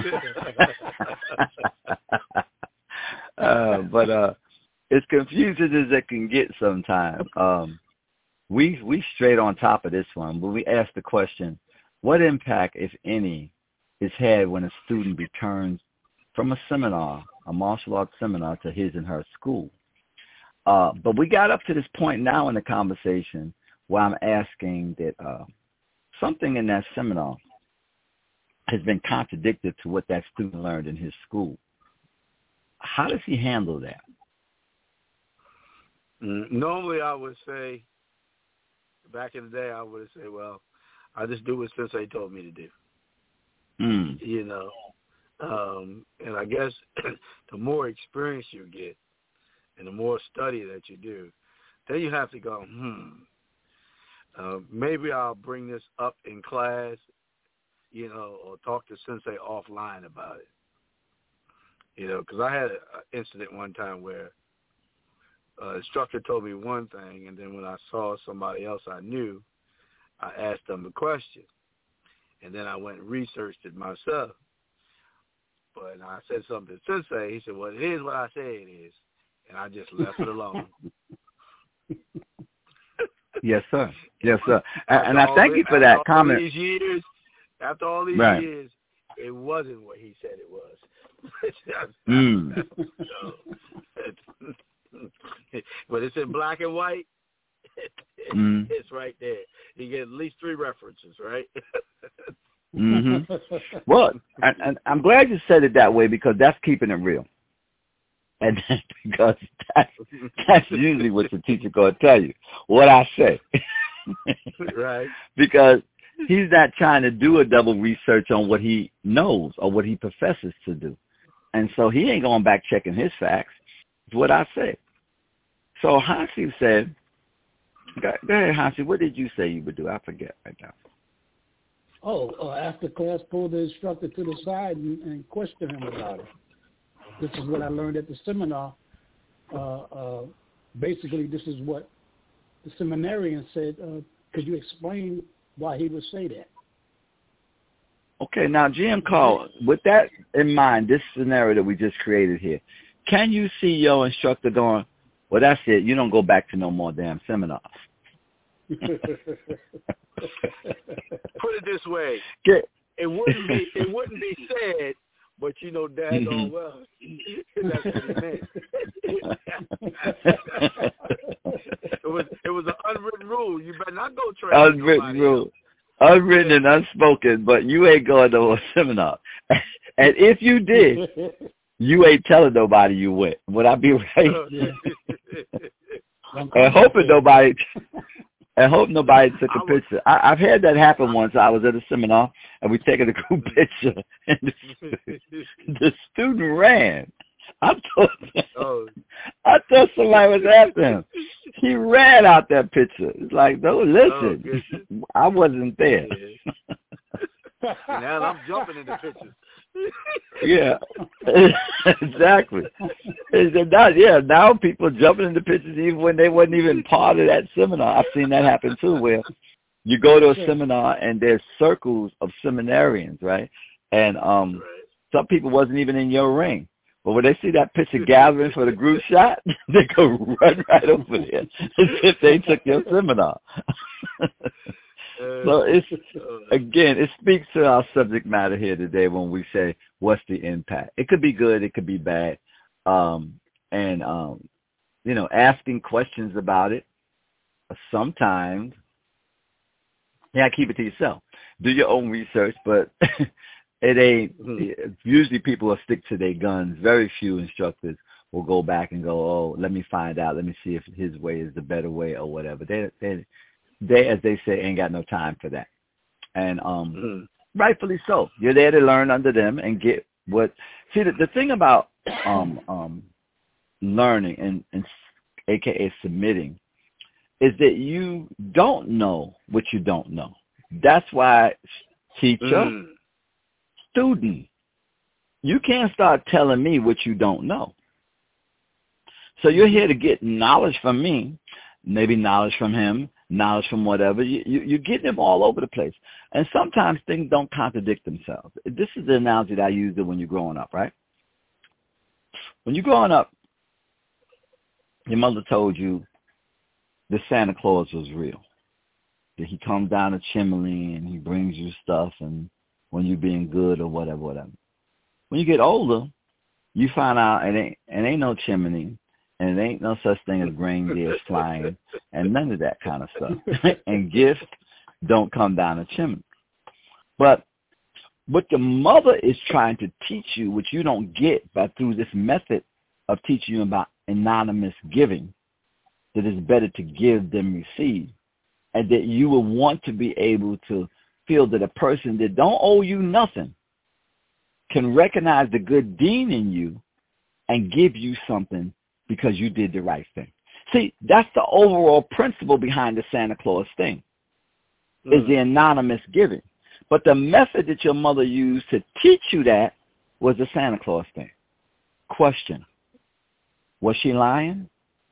uh, but uh, it's confusing as it can get sometimes. Um, we we straight on top of this one, but we asked the question, what impact, if any, is had when a student returns from a seminar, a martial arts seminar, to his and her school. Uh, but we got up to this point now in the conversation where I'm asking that uh, something in that seminar has been contradicted to what that student learned in his school. How does he handle that? Mm, normally I would say, back in the day, I would say, well, I just do what Sensei told me to do. Mm. You know, um, and I guess the more experience you get and the more study that you do, then you have to go, hmm, uh, maybe I'll bring this up in class, you know, or talk to Sensei offline about it. You know, because I had an incident one time where an uh, instructor told me one thing, and then when I saw somebody else I knew, I asked them a question. And then I went and researched it myself. But I said something to Sensei. He said, well, it is what I say it is. And I just left it alone. Yes, sir. Yes, sir. And, and I thank this, you for that after comment. All these years, after all these right. years, it wasn't what he said it was. mm. But it's in black and white. Mm. It's right there. You get at least three references, right? mm-hmm. Well, and, and I'm glad you said it that way because that's keeping it real. And because that's, that's usually what the teacher going to tell you, what I say. Right. Because he's not trying to do a double research on what he knows or what he professes to do. And so he ain't going back checking his facts. It's what I say. So Hanshi said, go, go ahead, Hanshi, what did you say you would do? I forget right now. Oh, uh, after class, pull the instructor to the side and, and question him about it. This is what I learned at the seminar. Uh, uh, basically, this is what the seminarian said. Uh, could you explain why he would say that? Okay, now, Jim Carl, with that in mind, this scenario that we just created here, can you see your instructor going, well, that's it. You don't go back to no more damn seminars. Put it this way. Get. It wouldn't be it wouldn't be said, but you know daggone mm-hmm. well. That's what he meant. it was it was an unwritten rule. You better not go train Unwritten rule. Else. Unwritten and unspoken, but you ain't going to a seminar. And if you did, you ain't telling nobody you went. Would I be right? And hoping nobody, and hope nobody took a picture. I, I've had that happen once. I was at a seminar and we taking a group picture, and the, the student ran. I thought, oh. I thought somebody was after him. He ran out that picture. It's like, no, listen, oh, I wasn't there. Yeah. Now I'm jumping in the pictures. Yeah, exactly. Not, yeah, now people jumping in the pictures even when they wasn't even part of that seminar. I've seen that happen too, where you go to a seminar and there's circles of seminarians, right? And um, right. some people wasn't even in your ring. But when they see that picture gathering for the group shot, they go run right over there as if they took your seminar. So it's, again, it speaks to our subject matter here today when we say, what's the impact? It could be good. It could be bad. Um, and, um, you know, asking questions about it sometimes Yeah, keep it to yourself. Do your own research, but it ain't. Mm-hmm. Usually people will stick to their guns. Very few instructors will go back and go, oh, let me find out. Let me see if his way is the better way or whatever. They, they, they as they say, ain't got no time for that. And um, mm-hmm. rightfully so. You're there to learn under them and get what. See, the, the thing about um, um, learning and, and A K A submitting is that you don't know what you don't know. That's why teacher, mm. student, you can't start telling me what you don't know. So you're here to get knowledge from me, maybe knowledge from him, knowledge from whatever. You, you, you're getting them all over the place. And sometimes things don't contradict themselves. This is the analogy that I used when you're growing up, right? When you're growing up, your mother told you that Santa Claus was real, that he comes down the chimney and he brings you stuff and when you're being good or whatever, whatever. When you get older, you find out it ain't, it ain't no chimney and it ain't no such thing as reindeer flying and none of that kind of stuff. And gifts don't come down the chimney. But what the mother is trying to teach you, which you don't get by through this method of teaching you about anonymous giving, that it's better to give than receive, and that you will want to be able to feel that a person that don't owe you nothing can recognize the good deed in you and give you something because you did the right thing. See, that's the overall principle behind the Santa Claus thing, mm. is the anonymous giving. But the method that your mother used to teach you that was the Santa Claus thing. Question: was she lying?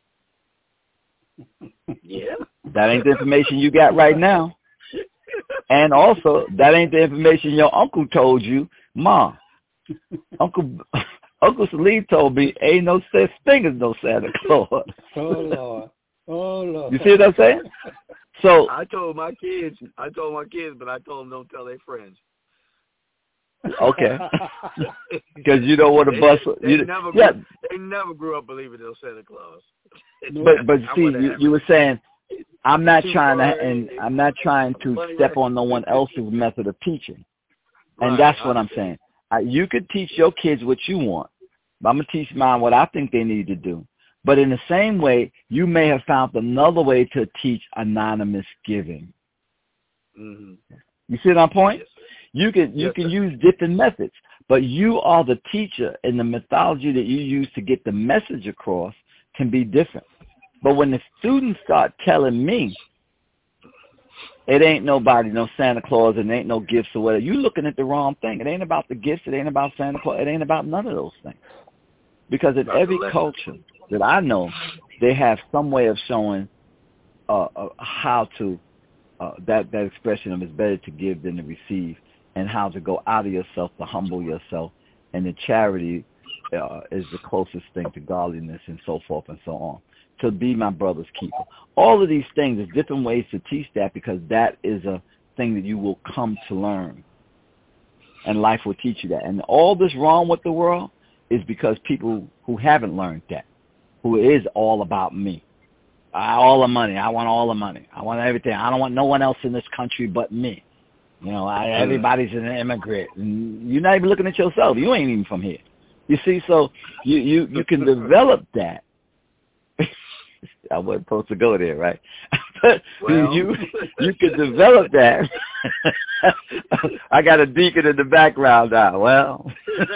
Yeah. That ain't the information you got right now. And also, that ain't the information your uncle told you. Ma, Uncle Uncle Salim told me ain't no such thing as no Santa Claus. Oh, Lord. Oh, Lord. You see what I'm saying? So I told my kids, I told my kids, but I told them don't tell their friends. Okay. Because you don't want to bust. They, you, they, never yeah. grew, they never grew up believing in Santa Claus. But but see, you, you were saying I'm not trying to, and I'm not trying to step on no one else's method of teaching, and right, that's what I'm saying. I, you could teach your kids what you want, but I'm gonna teach mine what I think they need to do. But in the same way, you may have found another way to teach anonymous giving. Mm-hmm. You see my point? Yes, you can you yes, can sir. use different methods, but you are the teacher, and the methodology that you use to get the message across can be different. But when the students start telling me it ain't nobody, no Santa Claus, and ain't no gifts or whatever, you're looking at the wrong thing. It ain't about the gifts. It ain't about Santa Claus. It ain't about none of those things. Because in every culture that I know, they have some way of showing uh, uh, how to, uh, that, that expression of it's better to give than to receive, and how to go out of yourself to humble yourself. And the charity uh, is the closest thing to godliness, and so forth and so on. To be my brother's keeper. All of these things, there's different ways to teach that, because that is a thing that you will come to learn. And life will teach you that. And all this wrong with the world is because people who haven't learned that, who is all about me. I, all the money. I want all the money. I want everything. I don't want no one else in this country but me. You know, I, everybody's an immigrant. And you're not even looking at yourself. You ain't even from here. You see, so you, you, you can develop that. I wasn't supposed to go there, right? But well. you you can develop that. I got a deacon in the background now. Well,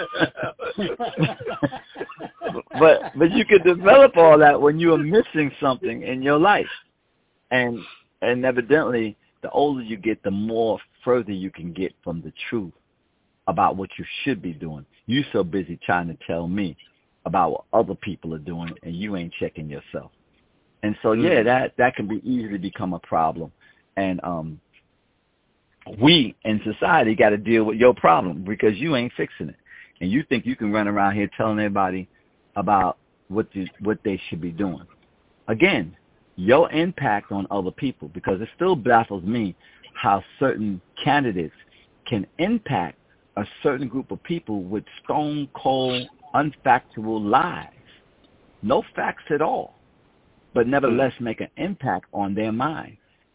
but but you can develop all that when you are missing something in your life, and and evidently, the older you get, the more further you can get from the truth about what you should be doing. You're so busy trying to tell me about what other people are doing, and you ain't checking yourself. And so, yeah, that, that can be easily become a problem. And um, we in society got to deal with your problem because you ain't fixing it. And you think you can run around here telling everybody about what the, what they should be doing. Again, your impact on other people, because it still baffles me how certain candidates can impact a certain group of people with stone cold, unfactual lies. No facts at all, but nevertheless make an impact on their mind.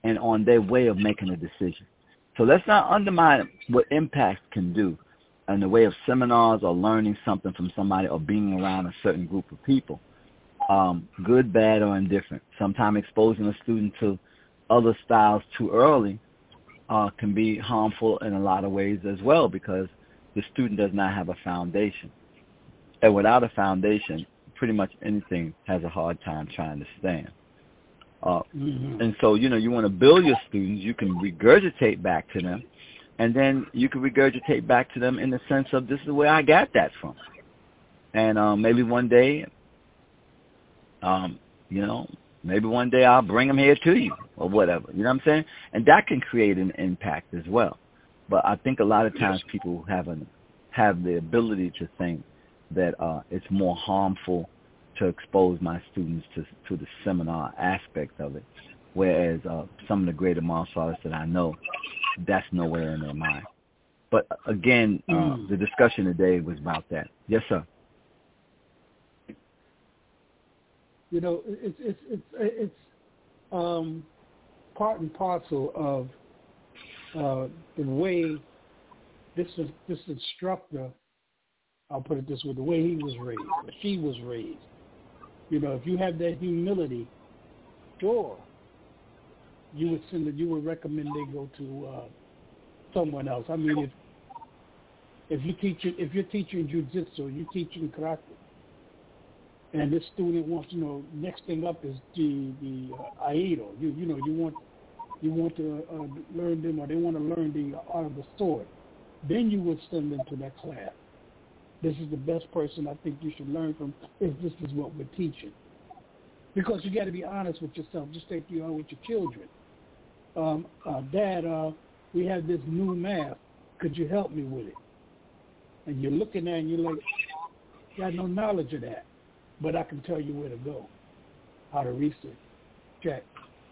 and on their way of making a decision. So let's not undermine what impact can do in the way of seminars or learning something from somebody or being around a certain group of people, um, good, bad, or indifferent. Sometimes exposing a student to other styles too early uh, can be harmful in a lot of ways as well, because the student does not have a foundation. And without a foundation, pretty much anything has a hard time trying to stand. Uh, mm-hmm. And so, you know, you want to build your students. You can regurgitate back to them, and then you can regurgitate back to them in the sense of, this is where I got that from. And um, maybe one day, um, you know, maybe one day I'll bring them here to you or whatever. You know what I'm saying? And that can create an impact as well. But I think a lot of times people have an, have the ability to think that uh, it's more harmful to expose my students to to the seminar aspect of it, whereas uh, some of the greater martial artists that I know, that's nowhere in their mind. But again, uh, mm. the discussion today was about that. Yes, sir. You know, it's it's it's it's um, part and parcel of uh, the way this is, this instructor, I'll put it this way, the way he was raised, or she was raised. You know, if you have that humility, sure, you would send it, you would recommend they go to uh, someone else. I mean, if if you teach it, if you're teaching jiu-jitsu, you're teaching karate, and this student wants to know, next thing up is the the uh, aido. You you know you want you want to uh, learn them, or they want to learn the art of the sword. Then you would send them to that class. This is the best person I think you should learn from, if this is what we're teaching. Because you got to be honest with yourself, just like you are with your children. Um, uh, Dad, uh, we have this new math. Could you help me with it? And you're looking at it and you're like, got no knowledge of that. But I can tell you where to go, how to research. Check.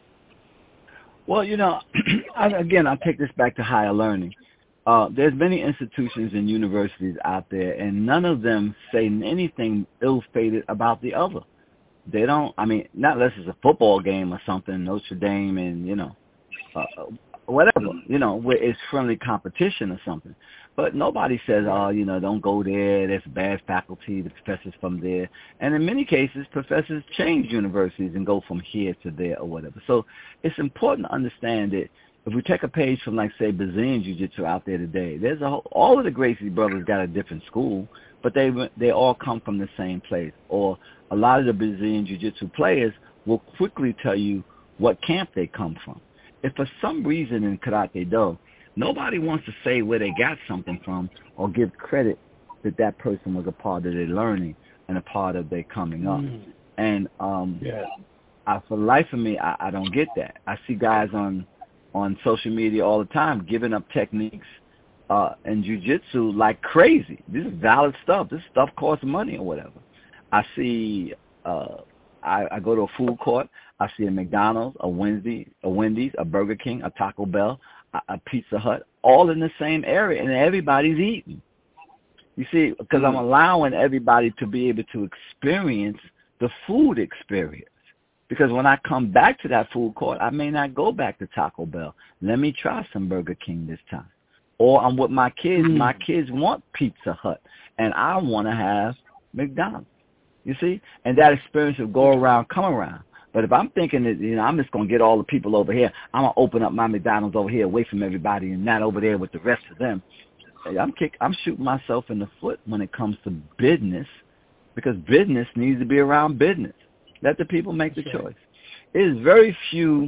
Well, you know, I, again, I'll take this back to higher learning. Uh, there's many institutions and universities out there, and none of them say anything ill-fated about the other. They don't, I mean, not unless it's a football game or something, Notre Dame and, you know, uh, whatever, you know, where it's friendly competition or something. But nobody says, oh, you know, don't go there, there's bad faculty, the professors from there. And in many cases, professors change universities and go from here to there or whatever. So it's important to understand that if we take a page from, like, say, Brazilian Jiu-Jitsu out there today, there's a whole, all of the Gracie brothers got a different school, but they they all come from the same place. Or a lot of the Brazilian Jiu-Jitsu players will quickly tell you what camp they come from. If for some reason in Karate Do, nobody wants to say where they got something from or give credit that that person was a part of their learning and a part of their coming up. Mm. And um, yeah. I, for the life of me, I, I don't get that. I see guys on on social media all the time giving up techniques uh, in jiu-jitsu like crazy. This is valid stuff. This stuff costs money or whatever. I see, uh, I, I go to a food court. I see a McDonald's, a Wendy's, a Wendy's, a Burger King, a Taco Bell, a, a Pizza Hut, all in the same area, and everybody's eating. You see, because I'm allowing everybody to be able to experience the food experience. Because when I come back to that food court, I may not go back to Taco Bell. Let me try some Burger King this time. Or I'm with my kids. Mm. My kids want Pizza Hut, and I want to have McDonald's. You see? And that experience will go around, come around. But if I'm thinking that, you know, I'm just going to get all the people over here, I'm going to open up my McDonald's over here away from everybody and not over there with the rest of them, I'm kick, I'm shooting myself in the foot when it comes to business, because business needs to be around business. Let the people make the choice. It is very few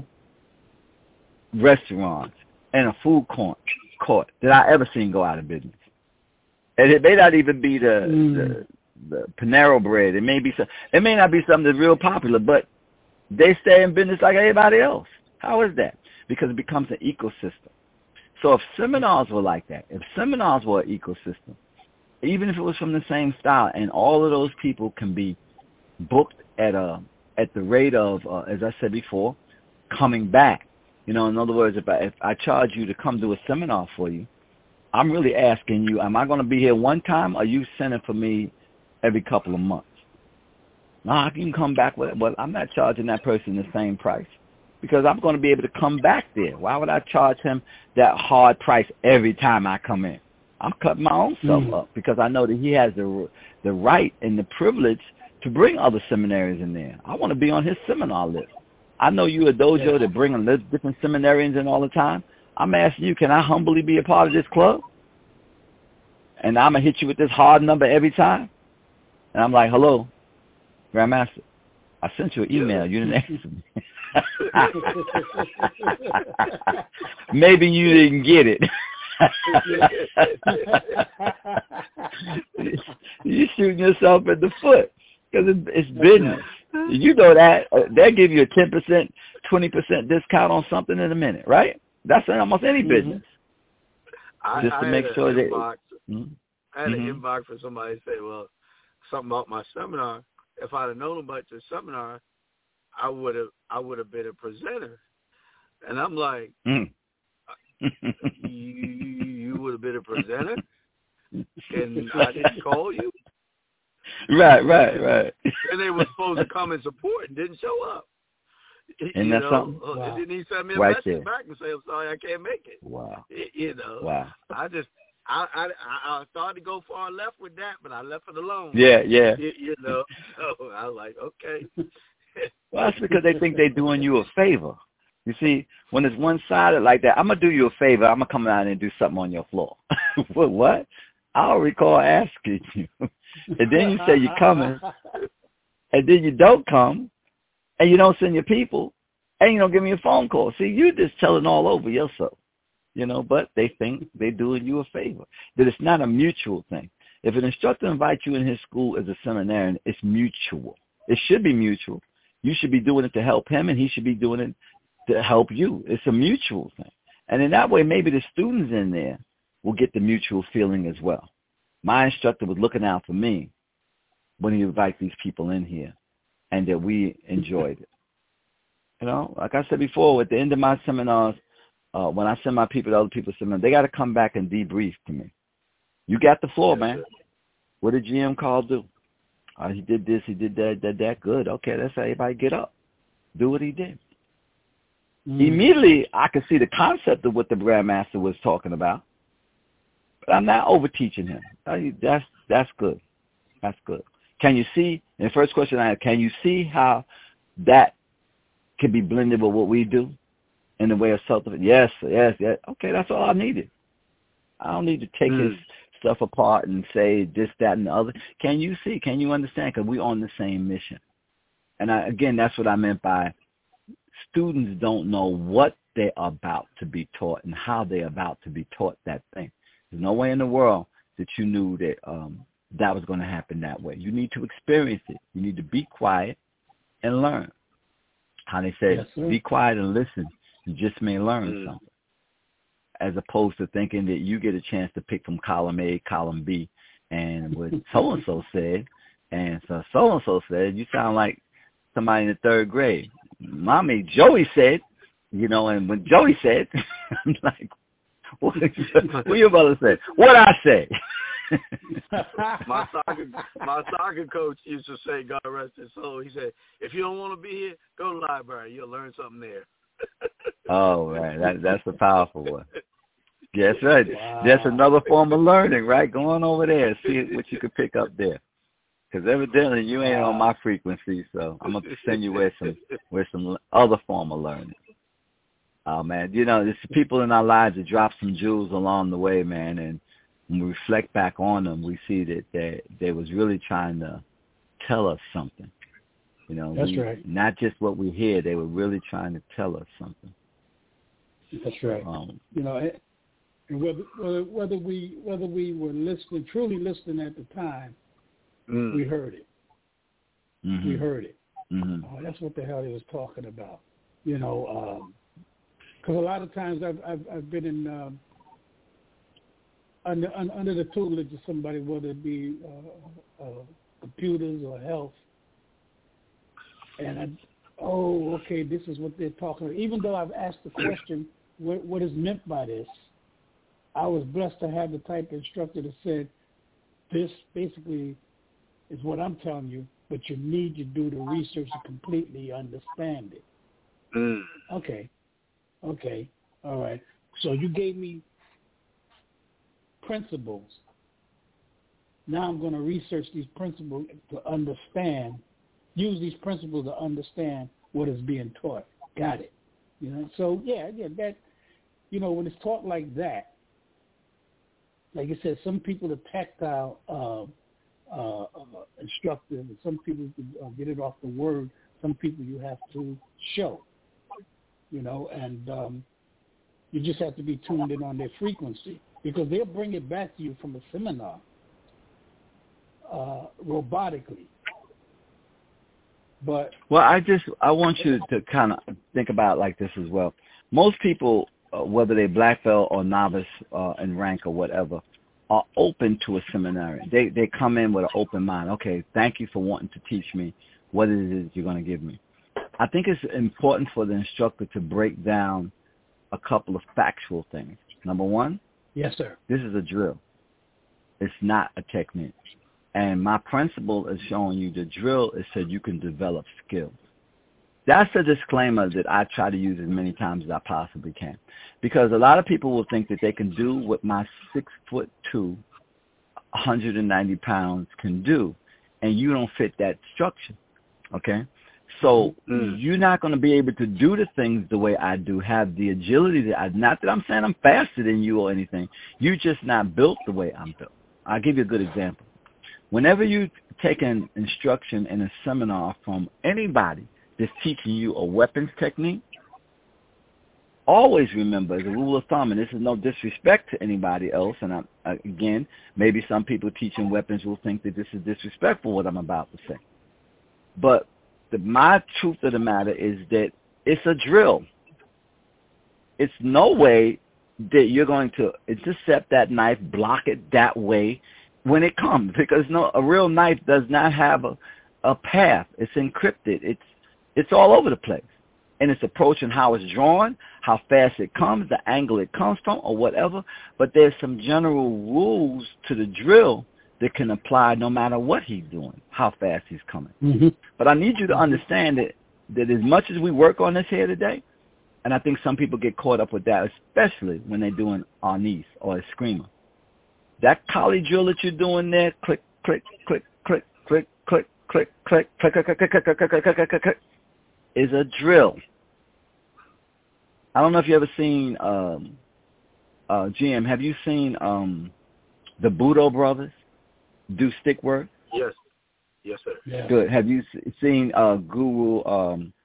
restaurants and a food court, court that I ever seen go out of business. And it may not even be the, mm. the the Panero bread. It may be some, it may not be something that's real popular, but they stay in business like everybody else. How is that? Because it becomes an ecosystem. So if seminars were like that, if seminars were an ecosystem, even if it was from the same style, and all of those people can be booked at a at the rate of, uh, as I said before, coming back. You know, in other words, if I, if I charge you to come do a seminar for you, I'm really asking you, am I going to be here one time, or are you sending for me every couple of months? No, I can come back with it, but I'm not charging that person the same price. because I'm going to be able to come back there. Why would I charge him that hard price every time I come in? I'm cutting my own self mm. up because I know that he has the the right and the privilege to bring other seminaries in there. I want to be on his seminar list. I know you a dojo yeah. that bring a different seminarians in all the time. I'm asking you, can I humbly be a part of this club? And I'm going to hit you with this hard number every time? And I'm like, hello, Grandmaster, I sent you an email. You didn't answer me. Maybe you didn't get it. You're shooting yourself in the foot because it's, it's business. You know that. Uh, they'll give you a ten percent, twenty percent discount on something in a minute, right? That's in almost any business. Mm-hmm. Just I, to I make sure that... Inbox, mm-hmm. I had mm-hmm. an inbox for somebody to say, well, something about my seminar. If I'd have known about your seminar, I would have I would have been a presenter. And I'm like, mm. you, you would have been a presenter? And I didn't call you? Right, right, right. And they were supposed to come and support and didn't show up. And you that's know, something? Wow. And then he sent me a right message there. back and say, I'm sorry, I can't make it. Wow. You know, wow. I just, I, I, I started to go far left with that, but I left it alone. Yeah, yeah. You, you know, so I was like, okay. Well, that's because they think they're doing you a favor. You see, when it's one-sided like that, I'm going to do you a favor. I'm going to come out and do something on your floor. What? What? I don't recall asking you. And then you say you're coming, and then you don't come, and you don't send your people, and you don't give me a phone call. See, you're just telling all over yourself, you know, but they think they're doing you a favor. That it's not a mutual thing. If an instructor invites you in his school as a seminarian, it's mutual. It should be mutual. You should be doing it to help him, and he should be doing it to help you. It's a mutual thing. And in that way, maybe the students in there will get the mutual feeling as well. My instructor was looking out for me when he invited these people in here, and that we enjoyed it. You know, like I said before, at the end of my seminars, uh, when I send my people to other people's seminars, they got to come back and debrief to me. You got the floor, man. What did G M Carl do? Uh, he did this, he did that, that, that. Good. Okay, let's say everybody get up. Do what he did. Mm. Immediately, I could see the concept of what the Grandmaster was talking about, but I'm not over-teaching him. I, that's that's good. That's good. Can you see, and the first question I have, can you see how that can be blended with what we do in the way of self-defense? Yes, yes, yes. Okay, that's all I needed. I don't need to take mm. his stuff apart and say this, that, and the other. Can you see? Can you understand? Because we're on the same mission. And I, again, that's what I meant by students don't know what they're about to be taught and how they're about to be taught that thing. There's no way in the world that you knew that um, that was going to happen that way. You need to experience it. You need to be quiet and learn. How they say, yes, be quiet and listen. You just may learn mm. something. As opposed to thinking that you get a chance to pick from column A, column B, and what so-and-so said, and so so-and-so said, you sound like somebody in the third grade. Mommy, Joey said, you know, and when Joey said, I'm like, what, what your brother said? What I say? my soccer my soccer coach used to say, God rest his soul, he said, if you don't want to be here, go to the library. You'll learn something there. Oh, right. That, that's a powerful one. Yes, right. Wow. That's another form of learning, right? Go on over there and see what you can pick up there. Because evidently you ain't on my frequency, so I'm going to send you with some with some other form of learning. Oh, man. You know, it's the people in our lives that drop some jewels along the way, man, and when we reflect back on them, we see that they, they was really trying to tell us something. You know, That's we, right. Not just what we hear, they were really trying to tell us something. That's right. Um, you know, and whether, whether whether we whether we were listening, truly listening at the time, mm. we heard it. Mm-hmm. We heard it. Mm-hmm. Oh, that's what the hell he was talking about. You know, because um, a lot of times I've I've, I've been in um, under under the tutelage of somebody, whether it be uh, uh, computers or health. And I, oh, okay, this is what they're talking about. Even though I've asked the question, what, what is meant by this, I was blessed to have the type of instructor that said, this basically is what I'm telling you, but you need to do the research to completely understand it. Mm. Okay. Okay. All right. So you gave me principles. Now I'm going to research these principles to understand, use these principles to understand what is being taught. Got it. You know. So yeah, yeah. That, you know, when it's taught like that, like I said, some people are tactile uh, uh, uh, instructive, and some people uh, get it off the word. Some people you have to show, you know, and um, you just have to be tuned in on their frequency, because they'll bring it back to you from a seminar uh, robotically. But well, I just I want you to kind of think about it like this as well. Most people, uh, whether they're black belt or novice uh, in rank or whatever, are open to a seminary. They they come in with an open mind. Okay, thank you for wanting to teach me what it is you're going to give me. I think it's important for the instructor to break down a couple of factual things. Number one, yes, sir. This is a drill. It's not a technique. And my principle is showing you the drill is so you can develop skills. That's a disclaimer that I try to use as many times as I possibly can. Because a lot of people will think that they can do what my six foot two, one hundred ninety pounds can do, and you don't fit that structure, okay? So mm. you're not going to be able to do the things the way I do, have the agility that I, not that I'm saying I'm faster than you or anything. You're just not built the way I'm built. I'll give you a good example. Whenever you take an instruction in a seminar from anybody that's teaching you a weapons technique, always remember, as a rule of thumb, and this is no disrespect to anybody else, and I, again, maybe some people teaching weapons will think that this is disrespectful, what I'm about to say. But the, my truth of the matter is that it's a drill. It's no way that you're going to intercept that knife, block it that way when it comes, because no, a real knife does not have a, a path. It's encrypted. It's it's all over the place. And it's approaching how it's drawn, how fast it comes, the angle it comes from, or whatever. But there's some general rules to the drill that can apply no matter what he's doing, how fast he's coming. Mm-hmm. But I need you to understand that, that as much as we work on this here today, and I think some people get caught up with that, especially when they're doing arnis or a screamer. That collie drill that you're doing there, click, click, click, click, click, click, click, click, click, click, click, click, click, click, click, click, click, is a drill. I don't know if you ever seen um, uh, G M. Have you seen um, the Budo brothers do stick work? Yes, yes, sir. Yeah. Good. Have you seen uh, Guru? Um,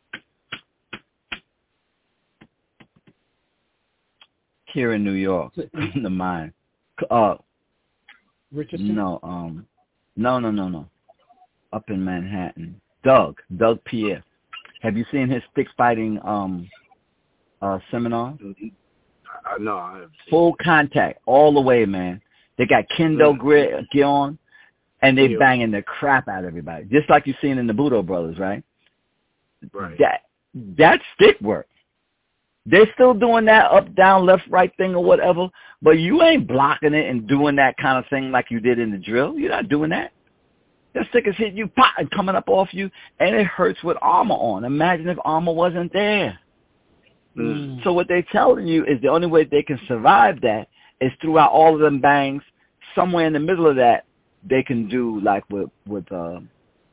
here in New York, in the mine. Uh, Richardson? No, um, no, no, no, no. Up in Manhattan, Doug, Doug Pierre. Have you seen his stick fighting um, uh, seminar? I know. I have seen Full contact, all the way, man. They got kendo gear, gear on, and they yeah. banging the crap out of everybody, just like you've seen in the Budo brothers, right? Right. That that's stick work. They're still doing that up, down, left, right thing or whatever, but you ain't blocking it and doing that kind of thing like you did in the drill. You're not doing that. That stick is hitting you, pop, and coming up off you, and it hurts with armor on. Imagine if armor wasn't there. Mm. So what they're telling you is the only way they can survive that is throughout all of them bangs. Somewhere in the middle of that, they can do like with with uh,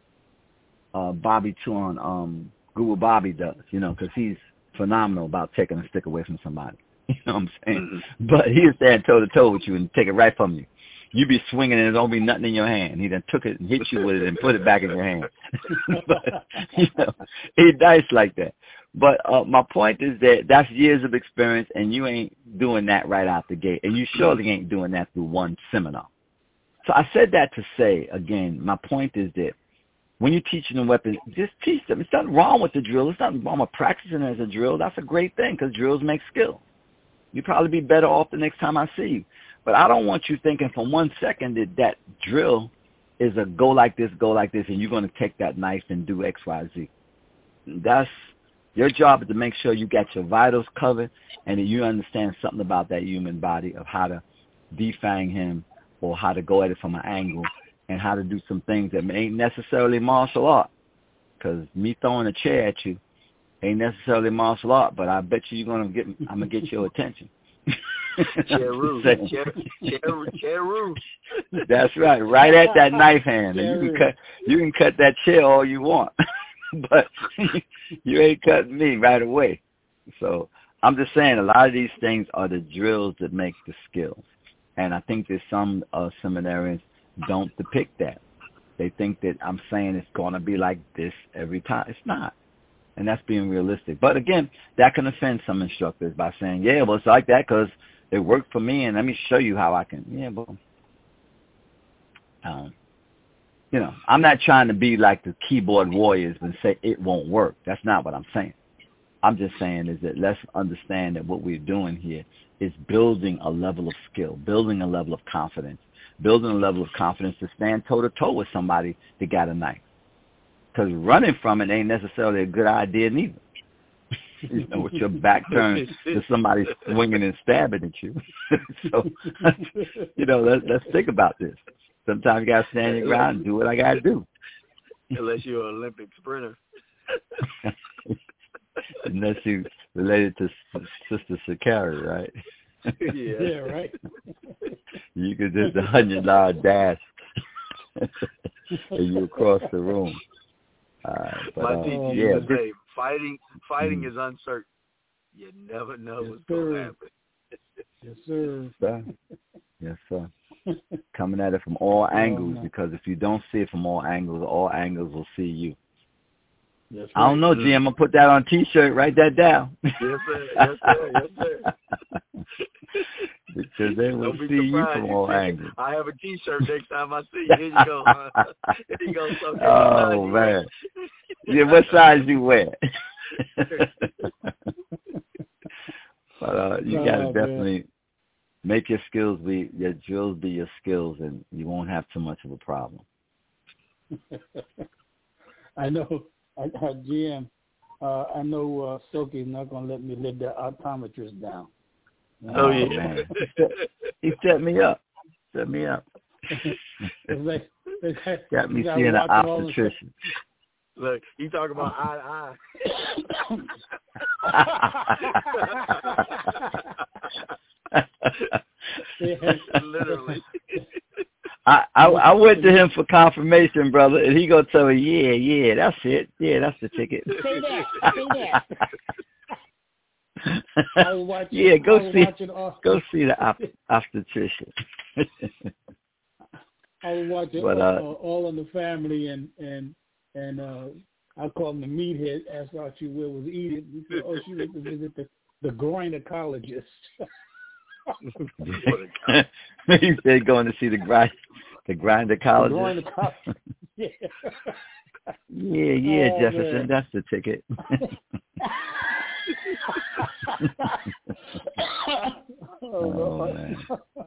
uh, Bobby Toon, um, Guru Bobby does, you know, because he's phenomenal about taking a stick away from somebody. You know what I'm saying? Mm-hmm. But he'll stand toe-to-toe with you and take it right from you. You be swinging and there don't be nothing in your hand. He then took it and hit you with it and put it back in your hand. But, you know, he's nice like that. But uh, my point is that that's years of experience, and you ain't doing that right out the gate. And you surely ain't doing that through one seminar. So I said that to say, again, my point is that when you're teaching them weapons, just teach them. There's nothing wrong with the drill. There's nothing wrong with practicing as a drill. That's a great thing because drills make skill. You'd probably be better off the next time I see you. But I don't want you thinking for one second that that drill is a go like this, go like this, and you're going to take that knife and do X, Y, Z. That's your job is to make sure you got your vitals covered and that you understand something about that human body of how to defang him or how to go at it from an angle and how to do some things that ain't necessarily martial art. Because me throwing a chair at you ain't necessarily martial art, but I bet you you're gonna get. I'm gonna get your attention. Cheru, Cheru, Cheru. That's right, right at that knife hand. And you can cut, you can cut that chair all you want, but you ain't cutting me right away. So I'm just saying, a lot of these things are the drills that make the skills, and I think that some uh, seminarians don't depict that. They think that I'm saying it's going to be like this every time. It's not. And that's being realistic. But again, that can offend some instructors by saying, yeah, well, it's like that because it worked for me, and let me show you how I can. Yeah, well, um, you know, I'm not trying to be like the keyboard warriors and say it won't work. That's not what I'm saying. I'm just saying is that let's understand that what we're doing here is building a level of skill, building a level of confidence, building a level of confidence to stand toe-to-toe with somebody that got a knife. Because running from it ain't necessarily a good idea neither. You know, with your back turned to somebody swinging and stabbing at you. So, you know, let's, let's think about this. Sometimes you got to stand your ground and do what I got to do. Unless you're an Olympic sprinter. Unless you related to Sister Sakari, right? Yeah, yeah, right. You could just a hundred yard dash and you across the room. Uh, but, My uh, teacher yeah, used to say, fighting, fighting mm-hmm. is uncertain. You never know yes, what's going to happen. Yes, sir. sir. Yes, sir. Coming at it from all angles, oh, because if you don't see it from all angles, all angles will see you. Yes, I don't know, G. I'm going to put that on a T-shirt. Write that down. Yes, sir. Yes, sir. Yes, sir. Because they will see you from you all see angles. I have a T-shirt next time I see you. Here you go. Uh, here you go. So oh, man. Yeah, what size you wear? But uh, you got to oh, definitely man. make your skills be, your drills be your skills, and you won't have too much of a problem. I know. I, uh, G M, uh, I know uh, Soki is not going to let me let the optometrist down. Oh, yeah. Man. He, set, he set me up. Set me up. like, like, got me seeing an obstetrician. Look, you talking about eye to eye. Literally. I, I I went to him for confirmation, brother, and he gonna tell me, yeah, yeah, that's it, yeah, that's the ticket. Say that, say that. Watching, yeah, go see, all, go see the op- obstetrician. I was watching but, all, uh, uh, all in the Family, and and and uh, I called him the meathead. Asked how she was eating. He said, "Oh, she went to visit the the gynecologist." He said going to see the grind, the gynecologist. The yeah, yeah, yeah, oh, Jefferson, man. That's the ticket. oh man.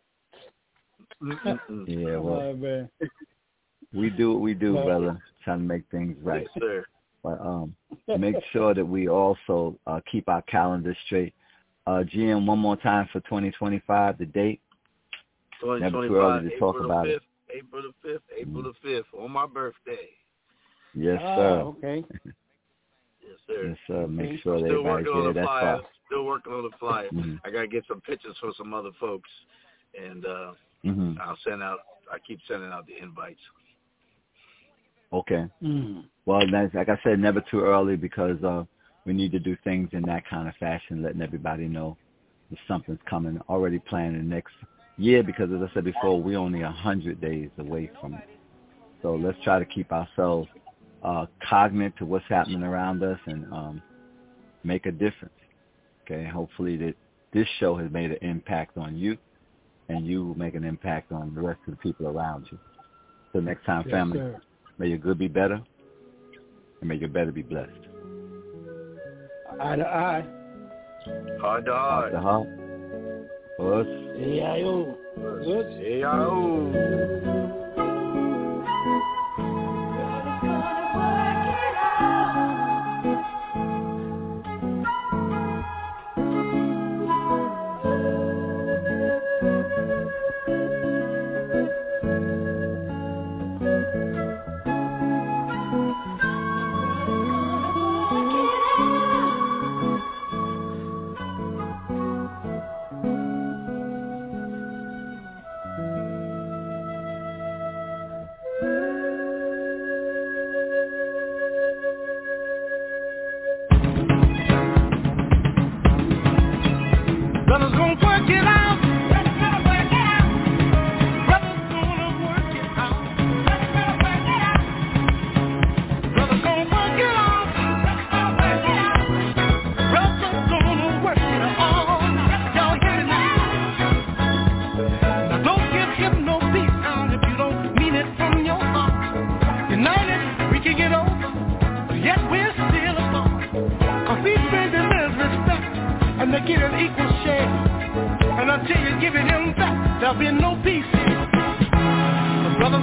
Yeah, well, oh, man. we do what we do, no. brother. Trying to make things right. Yes, sir. But um, make sure that we also uh, keep our calendar straight. Uh, G M, one more time for twenty twenty-five, the date. Never too early to April talk about fifth, it. April the fifth, April the fifth, on my birthday. Yes, ah, sir. Okay. Yes, sir. Yes, sir. Make sure that Still everybody's working on there. the That's flyer. fine. Still working on the flyer. Mm-hmm. I gotta get some pictures for some other folks, and uh, mm-hmm. I'll send out. I keep sending out the invites. Okay. Mm. Well, that's, like I said, never too early because uh, we need to do things in that kind of fashion, letting everybody know that something's coming. Already planning the next year because, as I said before, we're only a hundred days away from it. So let's try to keep ourselves uh, cognizant to what's happening around us and um, make a difference. Okay. Hopefully that this show has made an impact on you, and you will make an impact on the rest of the people around you. So next time, yes, family. Sir. May your good be better, and may your better be blessed. Eye to eye. Heart to heart. Heart to heart. Us. A I O. Us. A I O. to get an equal share. And until you give it him back, there'll be no peace. Brother,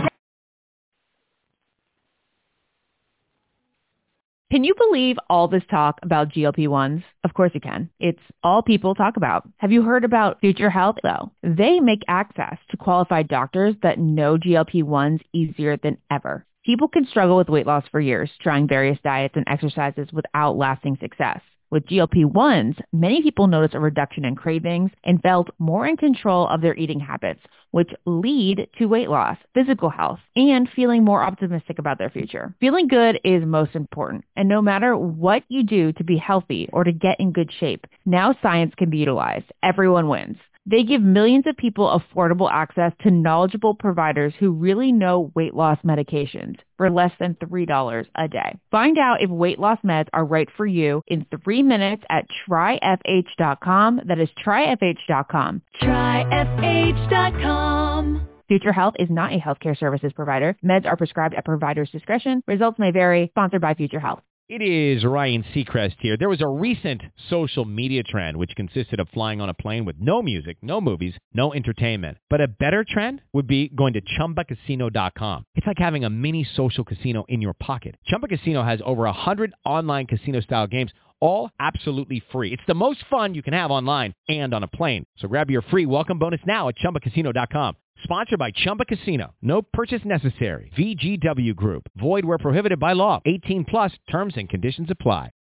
can you believe all this talk about G L P ones? Of course you can. It's all people talk about. Have you heard about Future Health, though? They make access to qualified doctors that know G L P ones easier than ever. People can struggle with weight loss for years, trying various diets and exercises without lasting success. With G L P ones, many people notice a reduction in cravings and felt more in control of their eating habits, which lead to weight loss, physical health, and feeling more optimistic about their future. Feeling good is most important, and no matter what you do to be healthy or to get in good shape, now science can be utilized. Everyone wins. They give millions of people affordable access to knowledgeable providers who really know weight loss medications for less than three dollars a day. Find out if weight loss meds are right for you in three minutes at try f h dot com. That is try f h dot com. try f h dot com. Future Health is not a healthcare services provider. Meds are prescribed at provider's discretion. Results may vary. Sponsored by Future Health. It is Ryan Seacrest here. There was a recent social media trend which consisted of flying on a plane with no music, no movies, no entertainment. But a better trend would be going to Chumba Casino dot com. It's like having a mini social casino in your pocket. Chumba Casino has over one hundred online casino-style games, all absolutely free. It's the most fun you can have online and on a plane. So grab your free welcome bonus now at Chumba Casino dot com. Sponsored by Chumba Casino. No purchase necessary. V G W Group. Void where prohibited by law. eighteen plus terms and conditions apply.